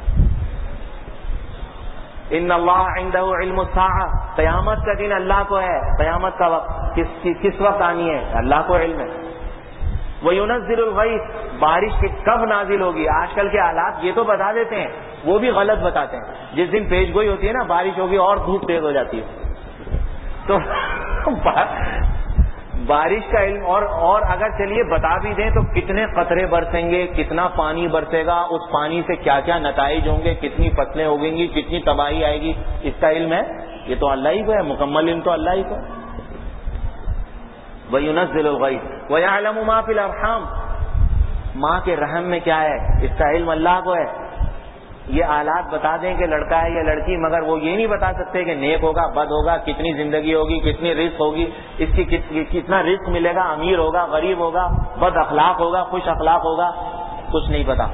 ان اللہ عنده علم الساعة، قیامت کا دن اللہ کو ہے، قیامت کا وقت کس کس وقت آنی ہے اللہ کو علم ہے۔ وَيُنَزِّلُ الْغَيْثَ، بارش کب نازل ہوگی، آج کل کے حالات یہ تو بتا دیتے ہیں، وہ بھی غلط بتاتے ہیں۔ جس دن پیش گوئی ہوتی ہے نا بارش ہوگی اور دھوپ تیز ہو جاتی ہے، تو بارش کا علم اور اور اگر چلیے بتا بھی دیں تو کتنے قطرے برسیں گے، کتنا پانی برسے گا، اس پانی سے کیا کیا نتائج ہوں گے، کتنی فصلیں ہوگیں گی، کتنی تباہی آئے گی، اس کا علم ہے؟ یہ تو اللہ ہی کو ہے، مکمل علم تو اللہ ہی کو ہے۔ وَيُنَزِّلُ الْغَيْثَ وَيَعْلَمُ مَا فِي الْأَرْحَامِ، ماں کے رحم میں کیا ہے اس کا علم اللہ کو ہے۔ یہ آلات بتا دیں کہ لڑکا ہے یا لڑکی، مگر وہ یہ نہیں بتا سکتے کہ نیک ہوگا بد ہوگا، کتنی زندگی ہوگی، کتنی رزق ہوگی، اس کی کتنا رزق ملے گا، امیر ہوگا غریب ہوگا، بد اخلاق ہوگا خوش اخلاق ہوگا، کچھ نہیں پتا۔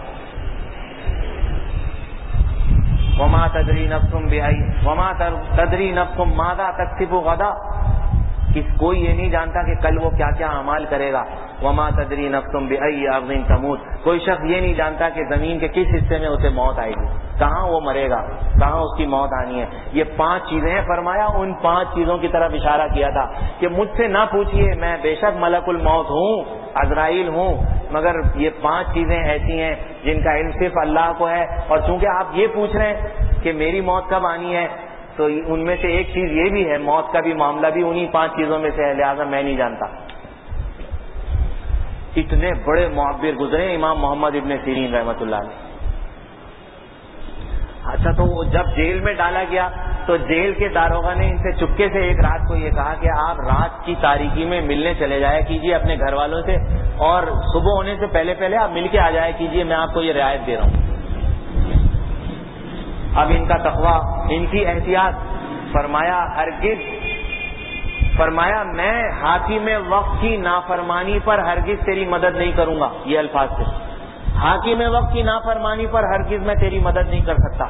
وما تدری نفس بأی وما تدری نفس ماذا تکسب غدا، کس کوئی یہ نہیں جانتا کہ کل وہ کیا کیا اعمال کرے گا۔ وما تدری نفس بأی ارض تموت، کوئی شخص یہ نہیں جانتا کہ زمین کے کس حصے میں اسے موت آئے گی، کہاں وہ مرے گا، کہاں اس کی موت آنی ہے۔ یہ پانچ چیزیں ہیں، فرمایا ان پانچ چیزوں کی طرف اشارہ کیا تھا کہ مجھ سے نہ پوچھیے، میں بے شک ملک الموت ہوں، عزرائیل ہوں، مگر یہ پانچ چیزیں ایسی ہیں جن کا علم صرف اللہ کو ہے، اور چونکہ آپ یہ پوچھ رہے ہیں کہ میری موت کب آنی ہے، تو ان میں سے ایک چیز یہ بھی ہے، موت کا بھی معاملہ بھی انہی پانچ چیزوں میں سے ہے، لہذا میں نہیں جانتا۔ اتنے بڑے معبر گزرے امام محمد ابن سیرین رحمۃ اللہ علیہ۔ اچھا، تو وہ جب جیل میں ڈالا گیا تو جیل کے داروغہ نے ان سے چپکے سے ایک رات کو یہ کہا کہ آپ رات کی تاریکی میں ملنے چلے جایا کیجیے اپنے گھر والوں سے، اور صبح ہونے سے پہلے پہلے آپ مل کے آ جایا کیجیے، میں آپ کو یہ رعایت دے رہا ہوں۔ اب ان کا تقویٰ، ان کی احتیاط، فرمایا ہرگز، فرمایا میں حاکم وقت کی نافرمانی پر ہرگز تیری مدد نہیں کروں گا، یہ الفاظ تھے، حاکم وقت کی نافرمانی پر ہرگز میں تیری مدد نہیں کر سکتا.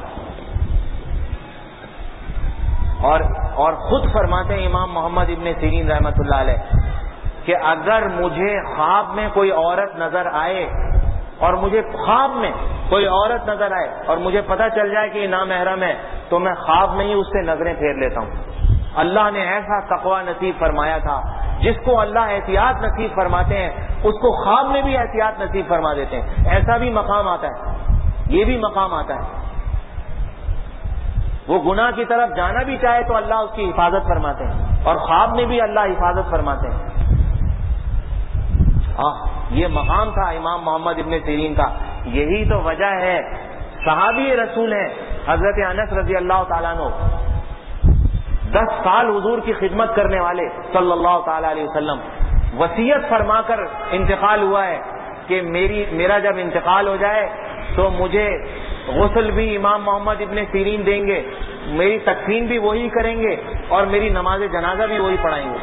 اور اور خود فرماتے ہیں امام محمد ابن سیرین رحمۃ اللہ علیہ کہ اگر مجھے خواب میں کوئی عورت نظر آئے اور مجھے خواب میں کوئی عورت نظر آئے اور مجھے پتہ چل جائے کہ یہ نامحرم ہے تو میں خواب میں ہی اس سے نظریں پھیر لیتا ہوں. اللہ نے ایسا تقوی نصیب فرمایا تھا. جس کو اللہ احتیاط نصیب فرماتے ہیں اس کو خواب میں بھی احتیاط نصیب فرما دیتے ہیں. ایسا بھی مقام آتا ہے, یہ بھی مقام آتا ہے. وہ گناہ کی طرف جانا بھی چاہے تو اللہ اس کی حفاظت فرماتے ہیں اور خواب میں بھی اللہ حفاظت فرماتے ہیں. یہ مقام تھا امام محمد ابن سیرین کا. یہی تو وجہ ہے صحابی رسول ہیں حضرت انس رضی اللہ تعالیٰ عنہ, دس سال حضور کی خدمت کرنے والے صلی اللہ تعالی علیہ وسلم, وصیت فرما کر انتقال ہوا ہے کہ میری میرا جب انتقال ہو جائے تو مجھے غسل بھی امام محمد ابن سیرین دیں گے, میری تکفین بھی وہی کریں گے اور میری نماز جنازہ بھی وہی پڑھائیں گے.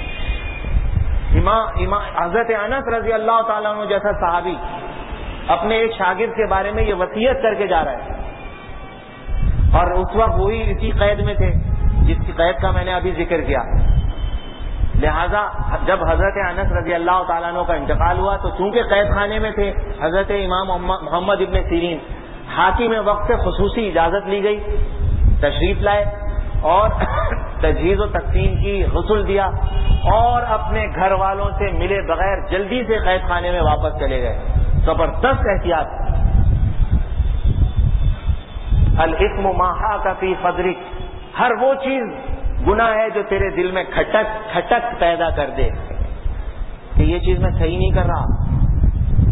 امام امام حضرت انس رضی اللہ تعالیٰ عنہ جیسا صحابی اپنے ایک شاگرد کے بارے میں یہ وصیت کر کے جا رہا ہے, اور اس وقت وہی اسی قید میں تھے جس کی قید کا میں نے ابھی ذکر کیا. لہذا جب حضرت انس رضی اللہ تعالیٰ عنہ کا انتقال ہوا تو چونکہ قید خانے میں تھے حضرت امام محمد ابن سیرین, حاکم وقت سے خصوصی اجازت لی گئی, تشریف لائے اور تجہیز و تقسیم کی, غسل دیا اور اپنے گھر والوں سے ملے بغیر جلدی سے قید خانے میں واپس چلے گئے. زبردست احتیاط. الاثم ما حاک فی صدرک, ہر وہ چیز گناہ ہے جو تیرے دل میں کھٹک کھٹک پیدا کر دے کہ یہ چیز میں صحیح نہیں کر رہا.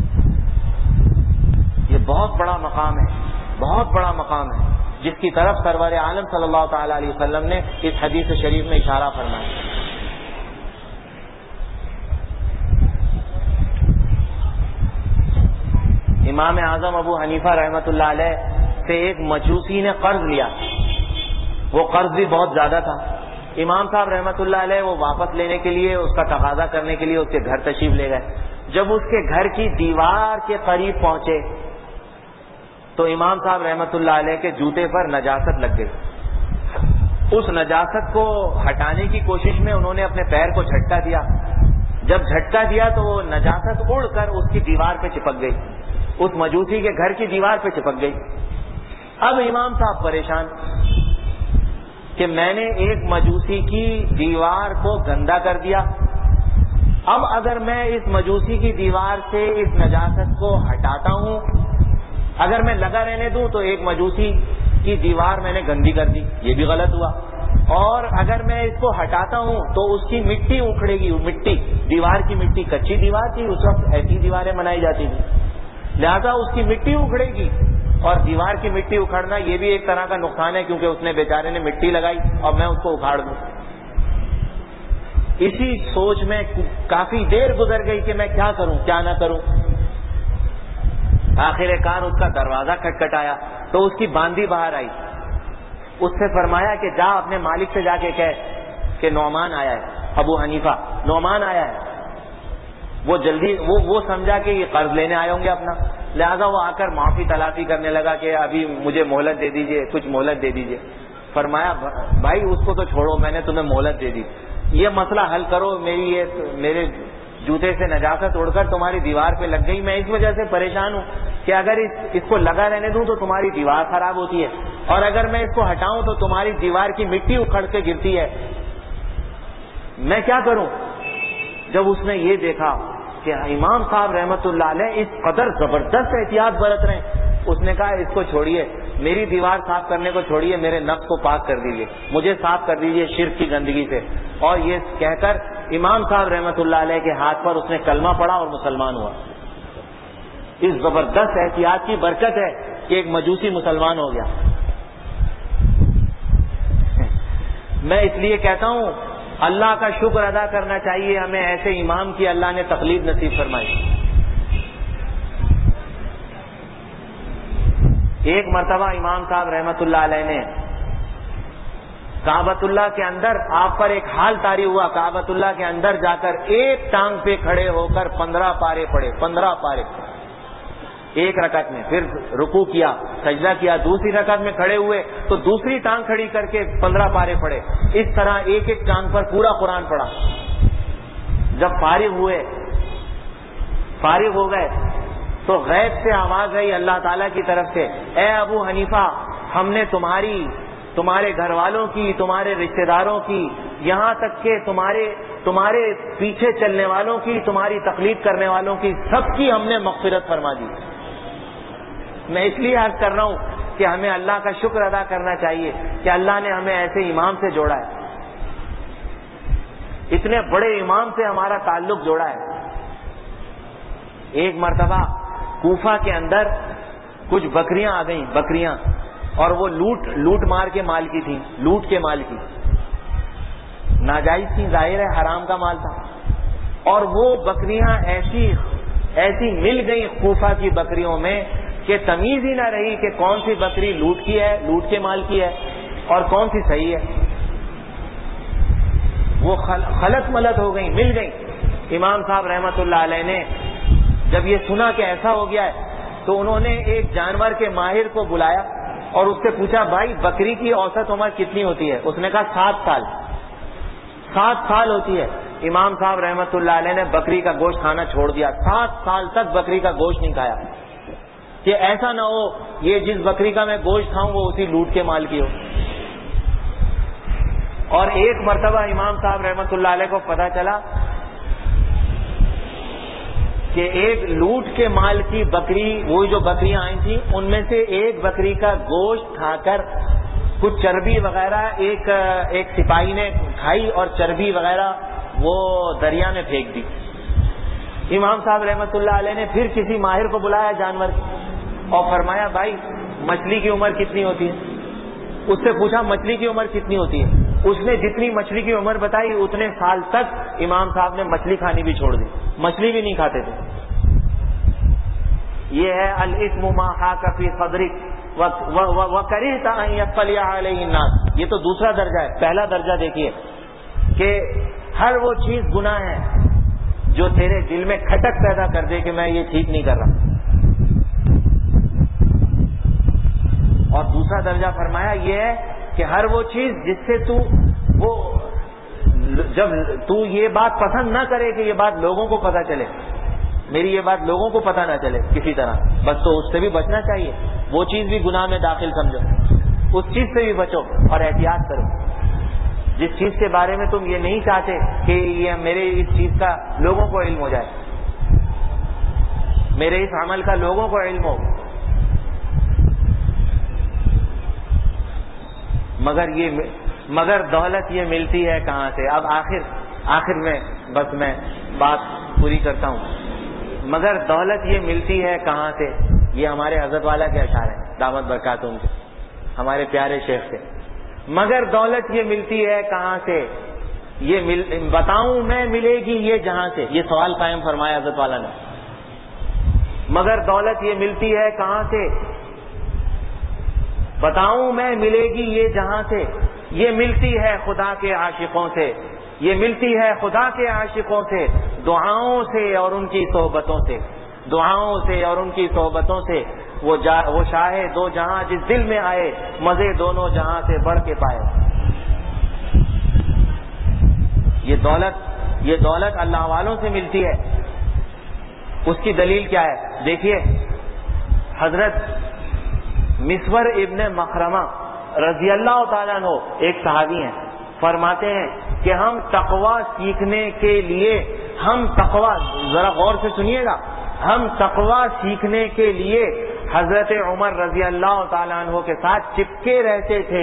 یہ بہت بڑا مقام ہے, بہت بڑا مقام ہے جس کی طرف سرور عالم صلی اللہ تعالی علیہ وسلم نے اس حدیث شریف میں اشارہ فرمایا. امام اعظم ابو حنیفہ رحمۃ اللہ علیہ سے ایک مجوسی نے قرض لیا, وہ قرض بھی بہت زیادہ تھا. امام صاحب رحمۃ اللہ علیہ وہ واپس لینے کے لیے, اس کا تقاضا کرنے کے لیے اس کے گھر تشریف لے گئے. جب اس کے گھر کی دیوار کے قریب پہنچے تو امام صاحب رحمۃ اللہ علیہ کے جوتے پر نجاست لگ گئی. اس نجاست کو ہٹانے کی کوشش میں انہوں نے اپنے پیر کو جھٹکا دیا. جب جھٹکا دیا تو وہ نجاست اڑ کر اس کی دیوار پہ چپک گئی, اس مجوسی کے گھر کی دیوار پہ چپک گئی. اب امام صاحب پریشان کہ میں نے ایک مجوسی کی دیوار کو گندا کر دیا, اب اگر میں اس مجوسی کی دیوار سے اس نجاست کو ہٹاتا ہوں, اگر میں لگا رہنے دوں تو ایک مجوسی کی دیوار میں نے گندی کر دی, یہ بھی غلط ہوا. اور اگر میں اس کو ہٹاتا ہوں تو اس کی مٹی اکھڑے گی, مٹی دیوار کی مٹی, کچی دیوار تھی اس وقت, ایسی دیواریں بنائی جاتی تھی, لہذا اس کی مٹی اکھڑے گی. اور دیوار کی مٹی اکھڑنا یہ بھی ایک طرح کا نقصان ہے کیونکہ اس نے بیچارے نے مٹی لگائی اور میں اس کو اکھاڑ دوں. اسی سوچ میں کافی دیر گزر گئی کہ میں کیا کروں کیا نہ کروں. آخر کار اس کا دروازہ کھٹکھٹایا تو اس کی باندی باہر آئی. اس سے فرمایا کہ جا اپنے مالک سے جا کے کہہ کہ نعمان آیا ہے, ابو حنیفہ نعمان آیا ہے. وہ جلدی وہ وہ سمجھا کہ یہ قرض لینے آئے ہوں گے اپنا, لہذا وہ آ کر معافی تلافی کرنے لگا کہ ابھی مجھے مہلت دے دیجئے, کچھ مہلت دے دیجئے. فرمایا بھائی اس کو تو چھوڑو, میں نے تمہیں مہلت دے دی, یہ مسئلہ حل کرو. میری یہ میرے جوتے سے نجاست اڑ کر تمہاری دیوار پہ لگ گئی, میں اس وجہ سے پریشان ہوں کہ اگر اس اس کو لگا رہنے دوں تو تمہاری دیوار خراب ہوتی ہے, اور اگر میں اس کو ہٹاؤں تو تمہاری دیوار کی مٹی اکھڑ کے گرتی ہے, میں کیا کروں. جب اس نے یہ دیکھا کہ امام صاحب رحمت اللہ علیہ اس قدر زبردست احتیاط برت رہے ہیں, اس نے کہا اس کو چھوڑیے, میری دیوار صاف کرنے کو چھوڑیے, میرے نفس کو پاک کر دیجیے, مجھے صاف کر دیجیے شرک کی گندگی سے. اور یہ کہہ کر امام صاحب رحمت اللہ علیہ کے ہاتھ پر اس نے کلمہ پڑھا اور مسلمان ہوا. اس زبردست احتیاط کی برکت ہے کہ ایک مجوسی مسلمان ہو گیا. میں اس لیے کہتا ہوں اللہ کا شکر ادا کرنا چاہیے ہمیں, ایسے امام کی اللہ نے تقلید نصیب فرمائی. ایک مرتبہ امام صاحب رحمت اللہ علیہ نے کعبۃ اللہ کے اندر آپ پر ایک حال طاری ہوا, کعبۃ اللہ کے اندر جا کر ایک ٹانگ پہ کھڑے ہو کر پندرہ پارے پڑے, پندرہ پارے. ایک رکعت میں، پھر رکوع کیا، سجدہ کیا، دوسری رکعت میں کھڑے ہوئے تو دوسری ٹانگ کھڑی کر کے پندرہ پارے پڑھے. اس طرح ایک ایک ٹانگ پر پورا قرآن پڑھا. جب فارغ ہوئے فارغ ہو گئے تو غیب سے آواز آئی اللہ تعالیٰ کی طرف سے، اے ابو حنیفہ، ہم نے تمہاری، تمہارے گھر والوں کی، تمہارے رشتہ داروں کی، یہاں تک کہ تمہارے تمہارے پیچھے چلنے والوں کی، تمہاری تقلید کرنے والوں کی، سب کی ہم نے مغفرت فرما دی. میں اس لیے عرض کر رہا ہوں کہ ہمیں اللہ کا شکر ادا کرنا چاہیے کہ اللہ نے ہمیں ایسے امام سے جوڑا ہے، اتنے بڑے امام سے ہمارا تعلق جوڑا ہے. ایک مرتبہ کوفہ کے اندر کچھ بکریاں آ گئیں، بکریاں، اور وہ لوٹ لوٹ مار کے مال کی تھیں، لوٹ کے مال کی، ناجائز تھی، ظاہر ہے حرام کا مال تھا. اور وہ بکریاں ایسی ایسی مل گئیں کوفہ کی بکریوں میں کہ تمیز ہی نہ رہی کہ کون سی بکری لوٹ کی ہے، لوٹ کے مال کی ہے، اور کون سی صحیح ہے. وہ خلط ملط ہو گئیں، مل گئیں. امام صاحب رحمت اللہ علیہ نے جب یہ سنا کہ ایسا ہو گیا ہے تو انہوں نے ایک جانور کے ماہر کو بلایا اور اس سے پوچھا، بھائی بکری کی اوسط عمر کتنی ہوتی ہے؟ اس نے کہا سات سال سات سال ہوتی ہے. امام صاحب رحمت اللہ علیہ نے بکری کا گوشت کھانا چھوڑ دیا، سات سال تک بکری کا گوشت نہیں کھایا کہ ایسا نہ ہو یہ جس بکری کا میں گوشت کھاؤں وہ اسی لوٹ کے مال کی ہو. اور ایک مرتبہ امام صاحب رحمت اللہ علیہ کو پتا چلا کہ ایک لوٹ کے مال کی بکری، وہی جو بکریاں آئی تھیں ان میں سے ایک بکری کا گوشت کھا کر کچھ چربی وغیرہ ایک ایک سپاہی نے کھائی اور چربی وغیرہ وہ دریا میں پھینک دی. امام صاحب رحمت اللہ علیہ نے پھر کسی ماہر کو بلایا جانور اور فرمایا، بھائی مچھلی کی عمر کتنی ہوتی ہے؟ اس سے پوچھا مچھلی کی عمر کتنی ہوتی ہے؟ اس نے جتنی مچھلی کی عمر بتائی اتنے سال تک امام صاحب نے مچھلی کھانی بھی چھوڑ دی، مچھلی بھی نہیں کھاتے تھے. یہ ہے الاسم ما حاک فی صدرک وکرہت ان یطلع علیہ الناس. یہ تو دوسرا درجہ ہے. پہلا درجہ دیکھیے کہ ہر وہ چیز گناہ ہے جو تیرے دل میں کھٹک پیدا کر دے کہ میں یہ ٹھیک نہیں کر رہا. اور دوسرا درجہ فرمایا یہ ہے کہ ہر وہ چیز جس سے تو وہ جب تو یہ بات پسند نہ کرے کہ یہ بات لوگوں کو پتہ چلے، میری یہ بات لوگوں کو پتہ نہ چلے کسی طرح، بس تو اس سے بھی بچنا چاہیے. وہ چیز بھی گناہ میں داخل سمجھو، اس چیز سے بھی بچو اور احتیاط کرو. جس چیز کے بارے میں تم یہ نہیں چاہتے کہ یہ میرے اس چیز کا لوگوں کو علم ہو جائے، میرے اس عمل کا لوگوں کو علم ہو. مگر یہ مگر دولت یہ ملتی ہے کہاں سے؟ اب آخر آخر میں بس میں بات پوری کرتا ہوں. مگر دولت یہ ملتی ہے کہاں سے؟ یہ ہمارے حضرت والا کے اشعار ہیں، دامت برکاتہم کے، ہمارے پیارے شیخ سے. مگر دولت یہ ملتی ہے کہاں سے؟ یہ مل بتاؤں میں ملے گی یہ جہاں سے؟ یہ سوال قائم فرمایا حضرت والا نے. مگر دولت یہ ملتی ہے کہاں سے؟ بتاؤں میں ملے گی یہ جہاں سے؟ یہ ملتی ہے خدا کے عاشقوں سے، یہ ملتی ہے خدا کے عاشقوں سے، دعاؤں سے اور ان کی صحبتوں سے، دعاؤں سے اور ان کی صحبتوں سے. وہ جا وہ شاہ دو جہاں جس دل میں آئے، مزے دونوں جہاں سے بڑھ کے پائے. یہ دولت یہ دولت اللہ والوں سے ملتی ہے. اس کی دلیل کیا ہے؟ دیکھیے حضرت مسور ابن مخرمہ رضی اللہ تعالیٰ عنہ ایک صحابی ہیں، فرماتے ہیں کہ ہم تقوی سیکھنے کے لیے ہم تقوی ذرا غور سے سنیے گا ہم تقوی سیکھنے کے لیے حضرت عمر رضی اللہ تعالیٰ عنہ کے ساتھ چپکے رہتے تھے.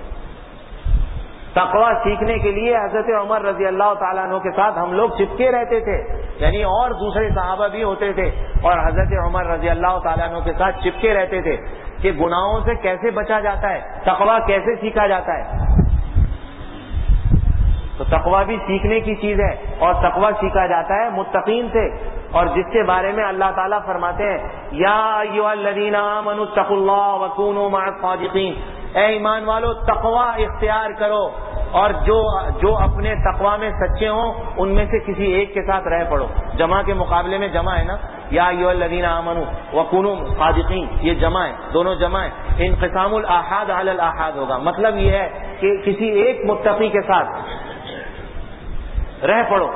تقوی سیکھنے کے لیے حضرت عمر رضی اللہ تعالیٰ عنہ کے ساتھ ہم لوگ چپکے رہتے تھے. یعنی اور دوسرے صحابہ بھی ہوتے تھے اور حضرت عمر رضی اللہ تعالیٰ عنہ کے ساتھ چپکے رہتے تھے کہ گناہوں سے کیسے بچا جاتا ہے، تقوی کیسے سیکھا جاتا ہے. تو تقوی بھی سیکھنے کی چیز ہے اور تقوی سیکھا جاتا ہے متقین سے، اور جس کے بارے میں اللہ تعالیٰ فرماتے ہیں یا ایھا الذین آمنوا اتقوا اللہ وکونوا مع الصادقین. اے ایمان والو تقوی اختیار کرو اور جو جو اپنے تقوی میں سچے ہوں ان میں سے کسی ایک کے ساتھ رہ پڑو. جمع کے مقابلے میں جمع ہے نا, یا ایھا الذین آمنوا وکونوا صادقین, یہ جمع ہے, دونوں جمع ہے. انقسام الاحاد علی الاحاد ہوگا. مطلب یہ ہے کہ کسی ایک متقی کے ساتھ رہ پڑو,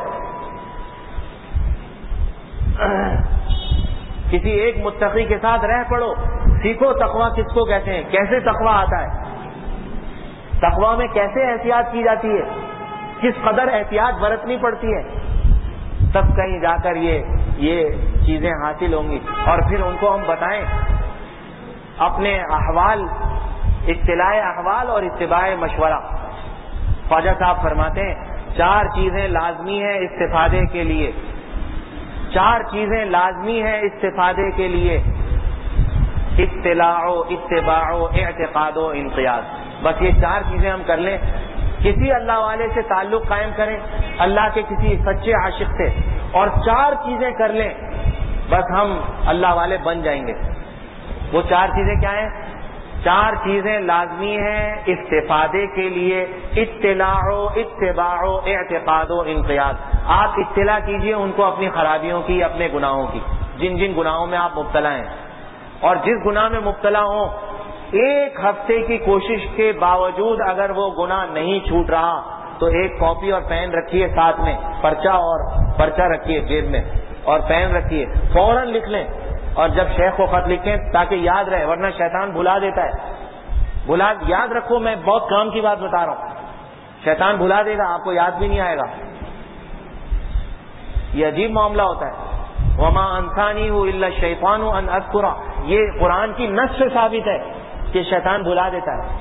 کسی ایک متقی کے ساتھ رہ پڑو. سیکھو تقوی کس کو کہتے ہیں, کیسے تقوی آتا ہے, تقوی میں کیسے احتیاط کی جاتی ہے, کس قدر احتیاط برتنی پڑتی ہے. تب کہیں جا کر یہ یہ چیزیں حاصل ہوں گی, اور پھر ان کو ہم بتائیں اپنے احوال, اطلاع احوال اور اتباع مشورہ. خواجہ صاحب فرماتے ہیں چار چیزیں لازمی ہیں استفادے کے لیے, چار چیزیں لازمی ہیں استفادے کے لیے, اطلاع و اتباع و اعتقاد و انقیاد. بس یہ چار چیزیں ہم کر لیں, کسی اللہ والے سے تعلق قائم کریں, اللہ کے کسی سچے عاشق سے, اور چار چیزیں کر لیں, بس ہم اللہ والے بن جائیں گے. وہ چار چیزیں کیا ہیں؟ چار چیزیں لازمی ہیں استفادے کے لیے, اطلاع و اتباع و اعتقاد و انقیاد. آپ اطلاع کیجئے ان کو اپنی خرابیوں کی, اپنے گناہوں کی, جن جن گناہوں میں آپ مبتلا ہیں, اور جس گناہ میں مبتلا ہوں ایک ہفتے کی کوشش کے باوجود اگر وہ گناہ نہیں چھوٹ رہا تو ایک کاپی اور پین رکھیے ساتھ میں, پرچہ اور پرچہ رکھیے جیب میں, اور پین رکھیے, فوراً لکھ لیں. اور جب شیخ کو خط لکھیں تاکہ یاد رہے, ورنہ شیطان بھلا دیتا ہے. بھلا یاد رکھو, میں بہت کام کی بات بتا رہا ہوں, شیطان بھلا دے گا, آپ کو یاد بھی نہیں آئے گا. یہ عجیب معاملہ ہوتا ہے. وما انسانیہ الا الشیطان ان اذکر, یہ قرآن کی نص سے ثابت ہے کہ شیطان بھلا دیتا ہے.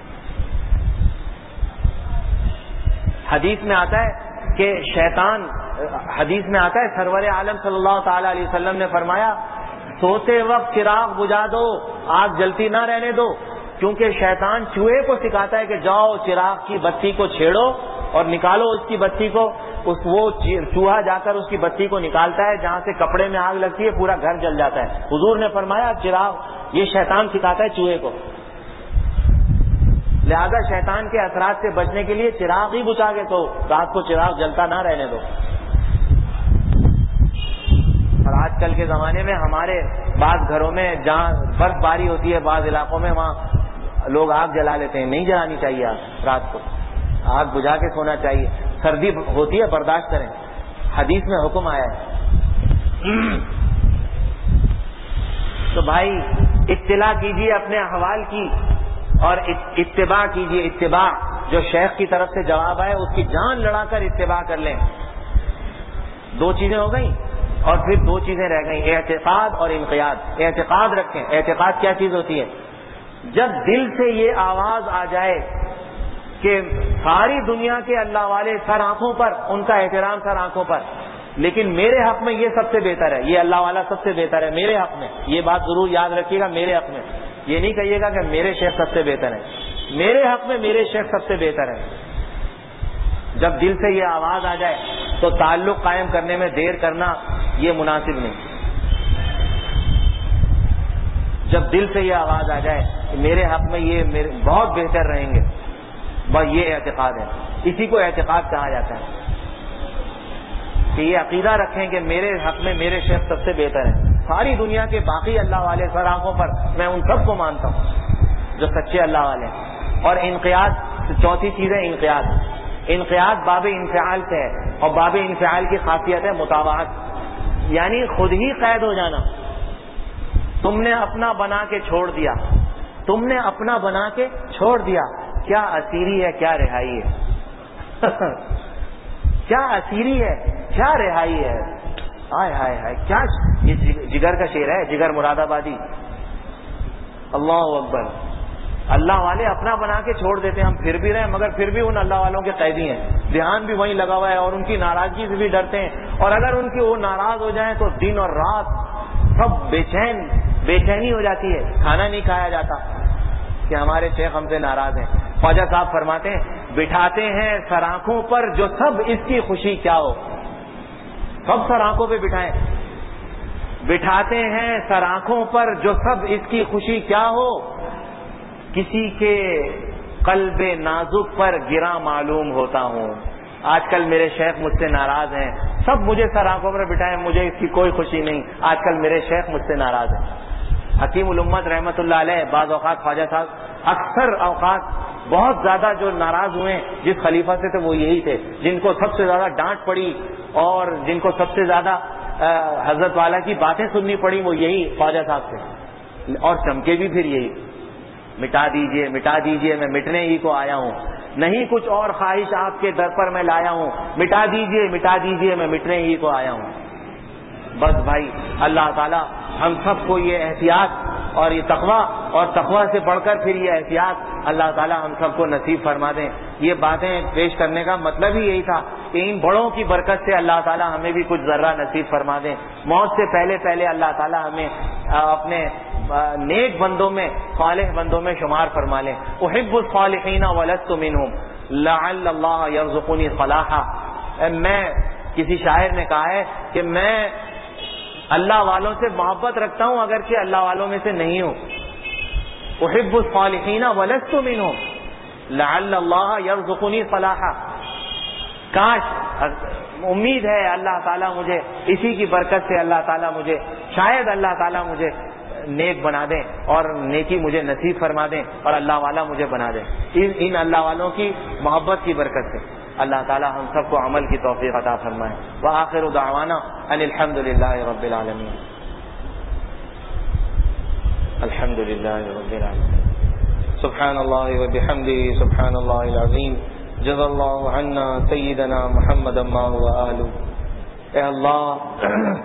حدیث میں آتا ہے کہ شیطان, حدیث میں آتا ہے سرور عالم صلی اللہ تعالی علیہ وسلم نے فرمایا سوتے وقت چراغ بجھا دو, آگ جلتی نہ رہنے دو, کیونکہ شیطان چوہے کو سکھاتا ہے کہ جاؤ چراغ کی بتی کو چھیڑو اور نکالو اس کی بتی کو. اس وہ چوہا جا کر اس کی بتی کو نکالتا ہے, جہاں سے کپڑے میں آگ لگتی ہے پورا گھر جل جاتا ہے. حضور نے فرمایا چراغ, یہ شیطان سکھاتا ہے چوہے کو. لہذا شیطان کے اثرات سے بچنے کے لیے چراغ ہی بجھا کے تو رات کو چراغ جلتا نہ رہنے دو. اور آج کل کے زمانے میں ہمارے بعض گھروں میں جہاں برف باری ہوتی ہے بعض علاقوں میں, وہاں لوگ آگ جلا لیتے ہیں. نہیں جلانی چاہیے آگ, رات کو آگ بجھا کے سونا چاہیے. سردی ہوتی ہے برداشت کریں, حدیث میں حکم آیا ہے. تو بھائی اطلاع کیجیے اپنے احوال کی, اور اتباع کیجیے. اتباع جو شیخ کی طرف سے جواب آئے اس کی جان لڑا کر اتباع کر لیں. دو چیزیں ہو گئیں, اور پھر دو چیزیں رہ گئیں, اعتقاد اور انقیاد. اعتقاد رکھیں. اعتقاد کیا چیز ہوتی ہے؟ جب دل سے یہ آواز آ جائے کہ ساری دنیا کے اللہ والے سر آنکھوں پر, ان کا احترام سر آنکھوں پر, لیکن میرے حق میں یہ سب سے بہتر ہے, یہ اللہ والا سب سے بہتر ہے میرے حق میں. یہ بات ضرور یاد رکھیے گا, میرے حق میں. یہ نہیں کہیے گا کہ میرے شیخ سب سے بہتر ہے, میرے حق میں میرے شیخ سب سے بہتر ہے. جب دل سے یہ آواز آ جائے تو تعلق قائم کرنے میں دیر کرنا یہ مناسب نہیں. جب دل سے یہ آواز آ جائے کہ میرے حق میں یہ میرے بہت بہتر رہیں گے, بس یہ اعتقاد ہے. اسی کو اعتقاد کہا جاتا ہے کہ یہ عقیدہ رکھیں کہ میرے حق میں میرے شیخ سب سے بہتر ہے. ساری دنیا کے باقی اللہ والے سر آنکھوں پر میں ان سب کو مانتا ہوں جو سچے اللہ والے ہیں. اور انقیاد, چوتھی چیز ہے انقیاد. انقیاد باب انفعال سے ہے, اور باب انفعال کی خاصیت ہے مطابعت, یعنی خود ہی قید ہو جانا. تم نے اپنا بنا کے چھوڑ دیا, تم نے اپنا بنا کے چھوڑ دیا. کیا اسیری ہے, کیا رہائی ہے. کیا اسیری ہے, کیا رہائی ہے. ہائے ہائے ہائے, کیا یہ جگر کا شعر ہے, جگر مراد آبادی. اللہ اکبر. اللہ والے اپنا بنا کے چھوڑ دیتے ہیں, ہم پھر بھی رہے مگر پھر بھی ان اللہ والوں کے قیدی ہیں. دھیان بھی وہیں لگا ہوا ہے, اور ان کی ناراضگی سے بھی ڈرتے ہیں. اور اگر ان کی وہ ناراض ہو جائیں تو دن اور رات سب بے چین بے چینی ہو جاتی ہے, کھانا نہیں کھایا جاتا کہ ہمارے شیخ ہم سے ناراض ہیں. خواجہ صاحب فرماتے ہیں بٹھاتے ہیں سر آنکھوں پر جو سب اس کی خوشی کیا ہو. سب سر آنکھوں پہ بٹھائیں. بٹھاتے ہیں سر آنکھوں پر جو سب اس کی خوشی کیا ہو. کسی کے قلب نازک پر گرا معلوم ہوتا ہوں. آج کل میرے شیخ مجھ سے ناراض ہیں, سب مجھے سر آنکھوں پر بٹھائے, مجھے اس کی کوئی خوشی نہیں, آج کل میرے شیخ مجھ سے ناراض ہیں. حکیم الامت رحمت اللہ علیہ بعض اوقات خواجہ صاحب اکثر اوقات بہت زیادہ جو ناراض ہوئے جس خلیفہ سے تھے وہ یہی تھے, جن کو سب سے زیادہ ڈانٹ پڑی اور جن کو سب سے زیادہ حضرت والا کی باتیں سننی پڑی وہ یہی خواجہ صاحب تھے, اور چمکے بھی پھر یہی, مٹا دیجئے مٹا دیجئے میں مٹنے ہی کو آیا ہوں, نہیں کچھ اور خواہش آپ کے در پر میں لایا ہوں, مٹا دیجئے مٹا دیجئے میں مٹنے ہی کو آیا ہوں. بس بھائی اللہ تعالیٰ ہم سب کو یہ احتیاط اور یہ تقویٰ اور تقویٰ سے بڑھ کر پھر یہ احتیاط اللہ تعالیٰ ہم سب کو نصیب فرما دیں. یہ باتیں پیش کرنے کا مطلب ہی یہی تھا کہ ان بڑوں کی برکت سے اللہ تعالیٰ ہمیں بھی کچھ ذرہ نصیب فرما دیں. موت سے پہلے پہلے اللہ تعالیٰ ہمیں اپنے نیک بندوں میں صالح بندوں میں شمار فرما لیں. احب الصالحین ولست منہم لعل اللہ یرزقنی صلاحا. میں کسی شاعر نے کہا ہے کہ میں اللہ والوں سے محبت رکھتا ہوں اگرچہ اللہ والوں میں سے نہیں ہوں. احب الصالحین ولست منہم لعل اللہ یرزقنی صلاحا. کاش, امید ہے اللہ تعالیٰ مجھے اسی کی برکت سے اللہ تعالیٰ مجھے شاید اللہ تعالیٰ مجھے نیک بنا دیں اور نیکی مجھے نصیب فرما دیں اور اللہ والا مجھے بنا دیں. ان اللہ والوں کی محبت کی برکت سے اللہ تعالیٰ ہم سب کو عمل کی توفیق عطا فرمائے. وآخر دعوانا ان الحمد للہ رب العالمین. الحمد للہ رب العالمین. سبحان اللہ وبحمدہ سبحان اللہ العظیم. جزا اللہ عنا سیدنا محمد ما هو آلہ. اے اللہ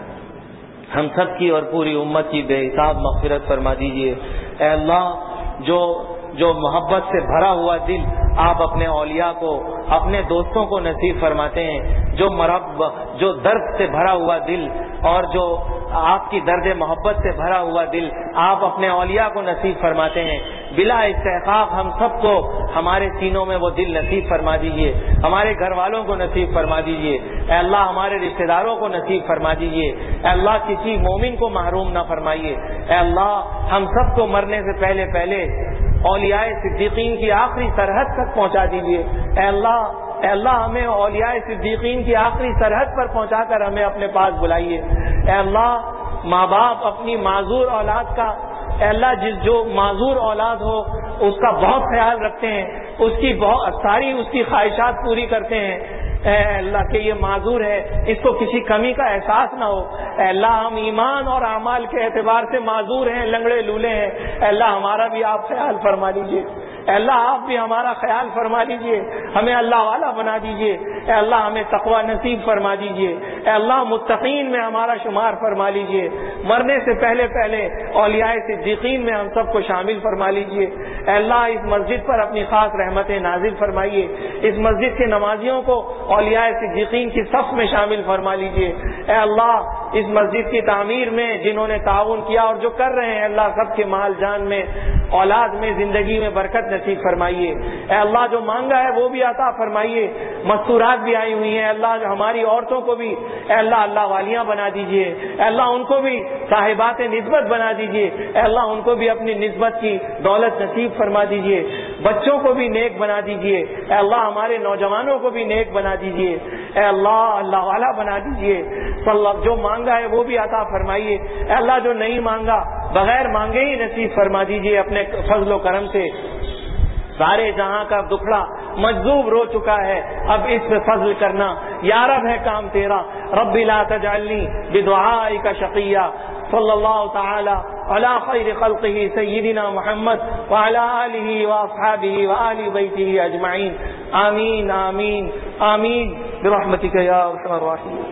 ہم سب کی اور پوری امت کی بے حساب مغفرت فرما دیجیے. اے اللہ جو جو محبت سے بھرا ہوا دل آپ اپنے اولیاء کو اپنے دوستوں کو نصیب فرماتے ہیں, جو مرب جو درد سے بھرا ہوا دل اور جو آپ کی درد محبت سے بھرا ہوا دل آپ اپنے اولیاء کو نصیب فرماتے ہیں, بلا استحقاق ہم سب کو ہمارے سینوں میں وہ دل نصیب فرما دیجیے, ہمارے گھر والوں کو نصیب فرما دیجیے. اے اللہ ہمارے رشتہ داروں کو نصیب فرما دیجیے. اے اللہ کسی مومن کو محروم نہ فرمائیے. اے اللہ ہم سب کو مرنے سے پہلے پہلے اولیاء صدیقین کی آخری سرحد تک پہنچا دیجیے. اے اللہ اے اللہ ہمیں اولیاء صدیقین کی آخری سرحد پر پہنچا کر ہمیں اپنے پاس بلائیے. اے اللہ ماں باپ اپنی معذور اولاد کا اے اللہ جس جو معذور اولاد ہو اس کا بہت خیال رکھتے ہیں, اس کی بہت ساری اس کی خواہشات پوری کرتے ہیں. اے اللہ کہ یہ معذور ہے, اس کو کسی کمی کا احساس نہ ہو. اے اللہ ہم ایمان اور اعمال کے اعتبار سے معذور ہیں, لنگڑے لولے ہیں. اے اللہ ہمارا بھی آپ خیال فرما لیجیے. اے اللہ آپ بھی ہمارا خیال فرما لیجیے, ہمیں اللہ والا بنا دیجیے. اے اللہ ہمیں تقوی نصیب فرما دیجیے. اے اللہ متقین میں ہمارا شمار فرما لیجیے. مرنے سے پہلے پہلے اولیاء صدیقین میں ہم سب کو شامل فرما لیجیے. اے اللہ اس مسجد پر اپنی خاص رحمتیں نازل فرمائیے. اس مسجد کے نمازیوں کو اولیاء صدیقین کی صف میں شامل فرما لیجیے. اے اللہ اس مسجد کی تعمیر میں جنہوں نے تعاون کیا اور جو کر رہے ہیں اللہ سب کے مال جان میں اولاد میں زندگی میں برکت نصیب فرمائیے. اے اللہ جو مانگا ہے وہ بھی عطا فرمائیے. مستورات بھی آئی ہوئی ہیں, اللہ ہماری عورتوں کو بھی اے اللہ اللہ والیاں بنا دیجیے. اے اللہ ان کو بھی صاحبات نسبت بنا دیجیے. اے اللہ ان کو بھی اپنی نسبت کی دولت نصیب فرما دیجیے. بچوں کو بھی نیک بنا دیجیے. اے اللہ ہمارے نوجوانوں کو بھی نیک بنا دیجیے. اے اللہ اللہ والا بنا دیجیے. جو مانگا ہے وہ بھی عطا فرمائیے. اے اللہ جو نہیں مانگا بغیر مانگے ہی نصیب فرما دیجیے اپنے فضل و کرم سے. سارے جہاں کا دکھڑا مجذوب رو چکا ہے, اب اس پہ فضل کرنا یا رب ہے کام تیرا. رب لا تجعلنی بدعائک شقیا. صلی اللہ تعالی علی خیر خلقہ سیدنا محمد وعلی آلہ واصحابہ وآل بیتہ اجمعین. آمین آمین آمین برحمتک یا ارحم الراحمین.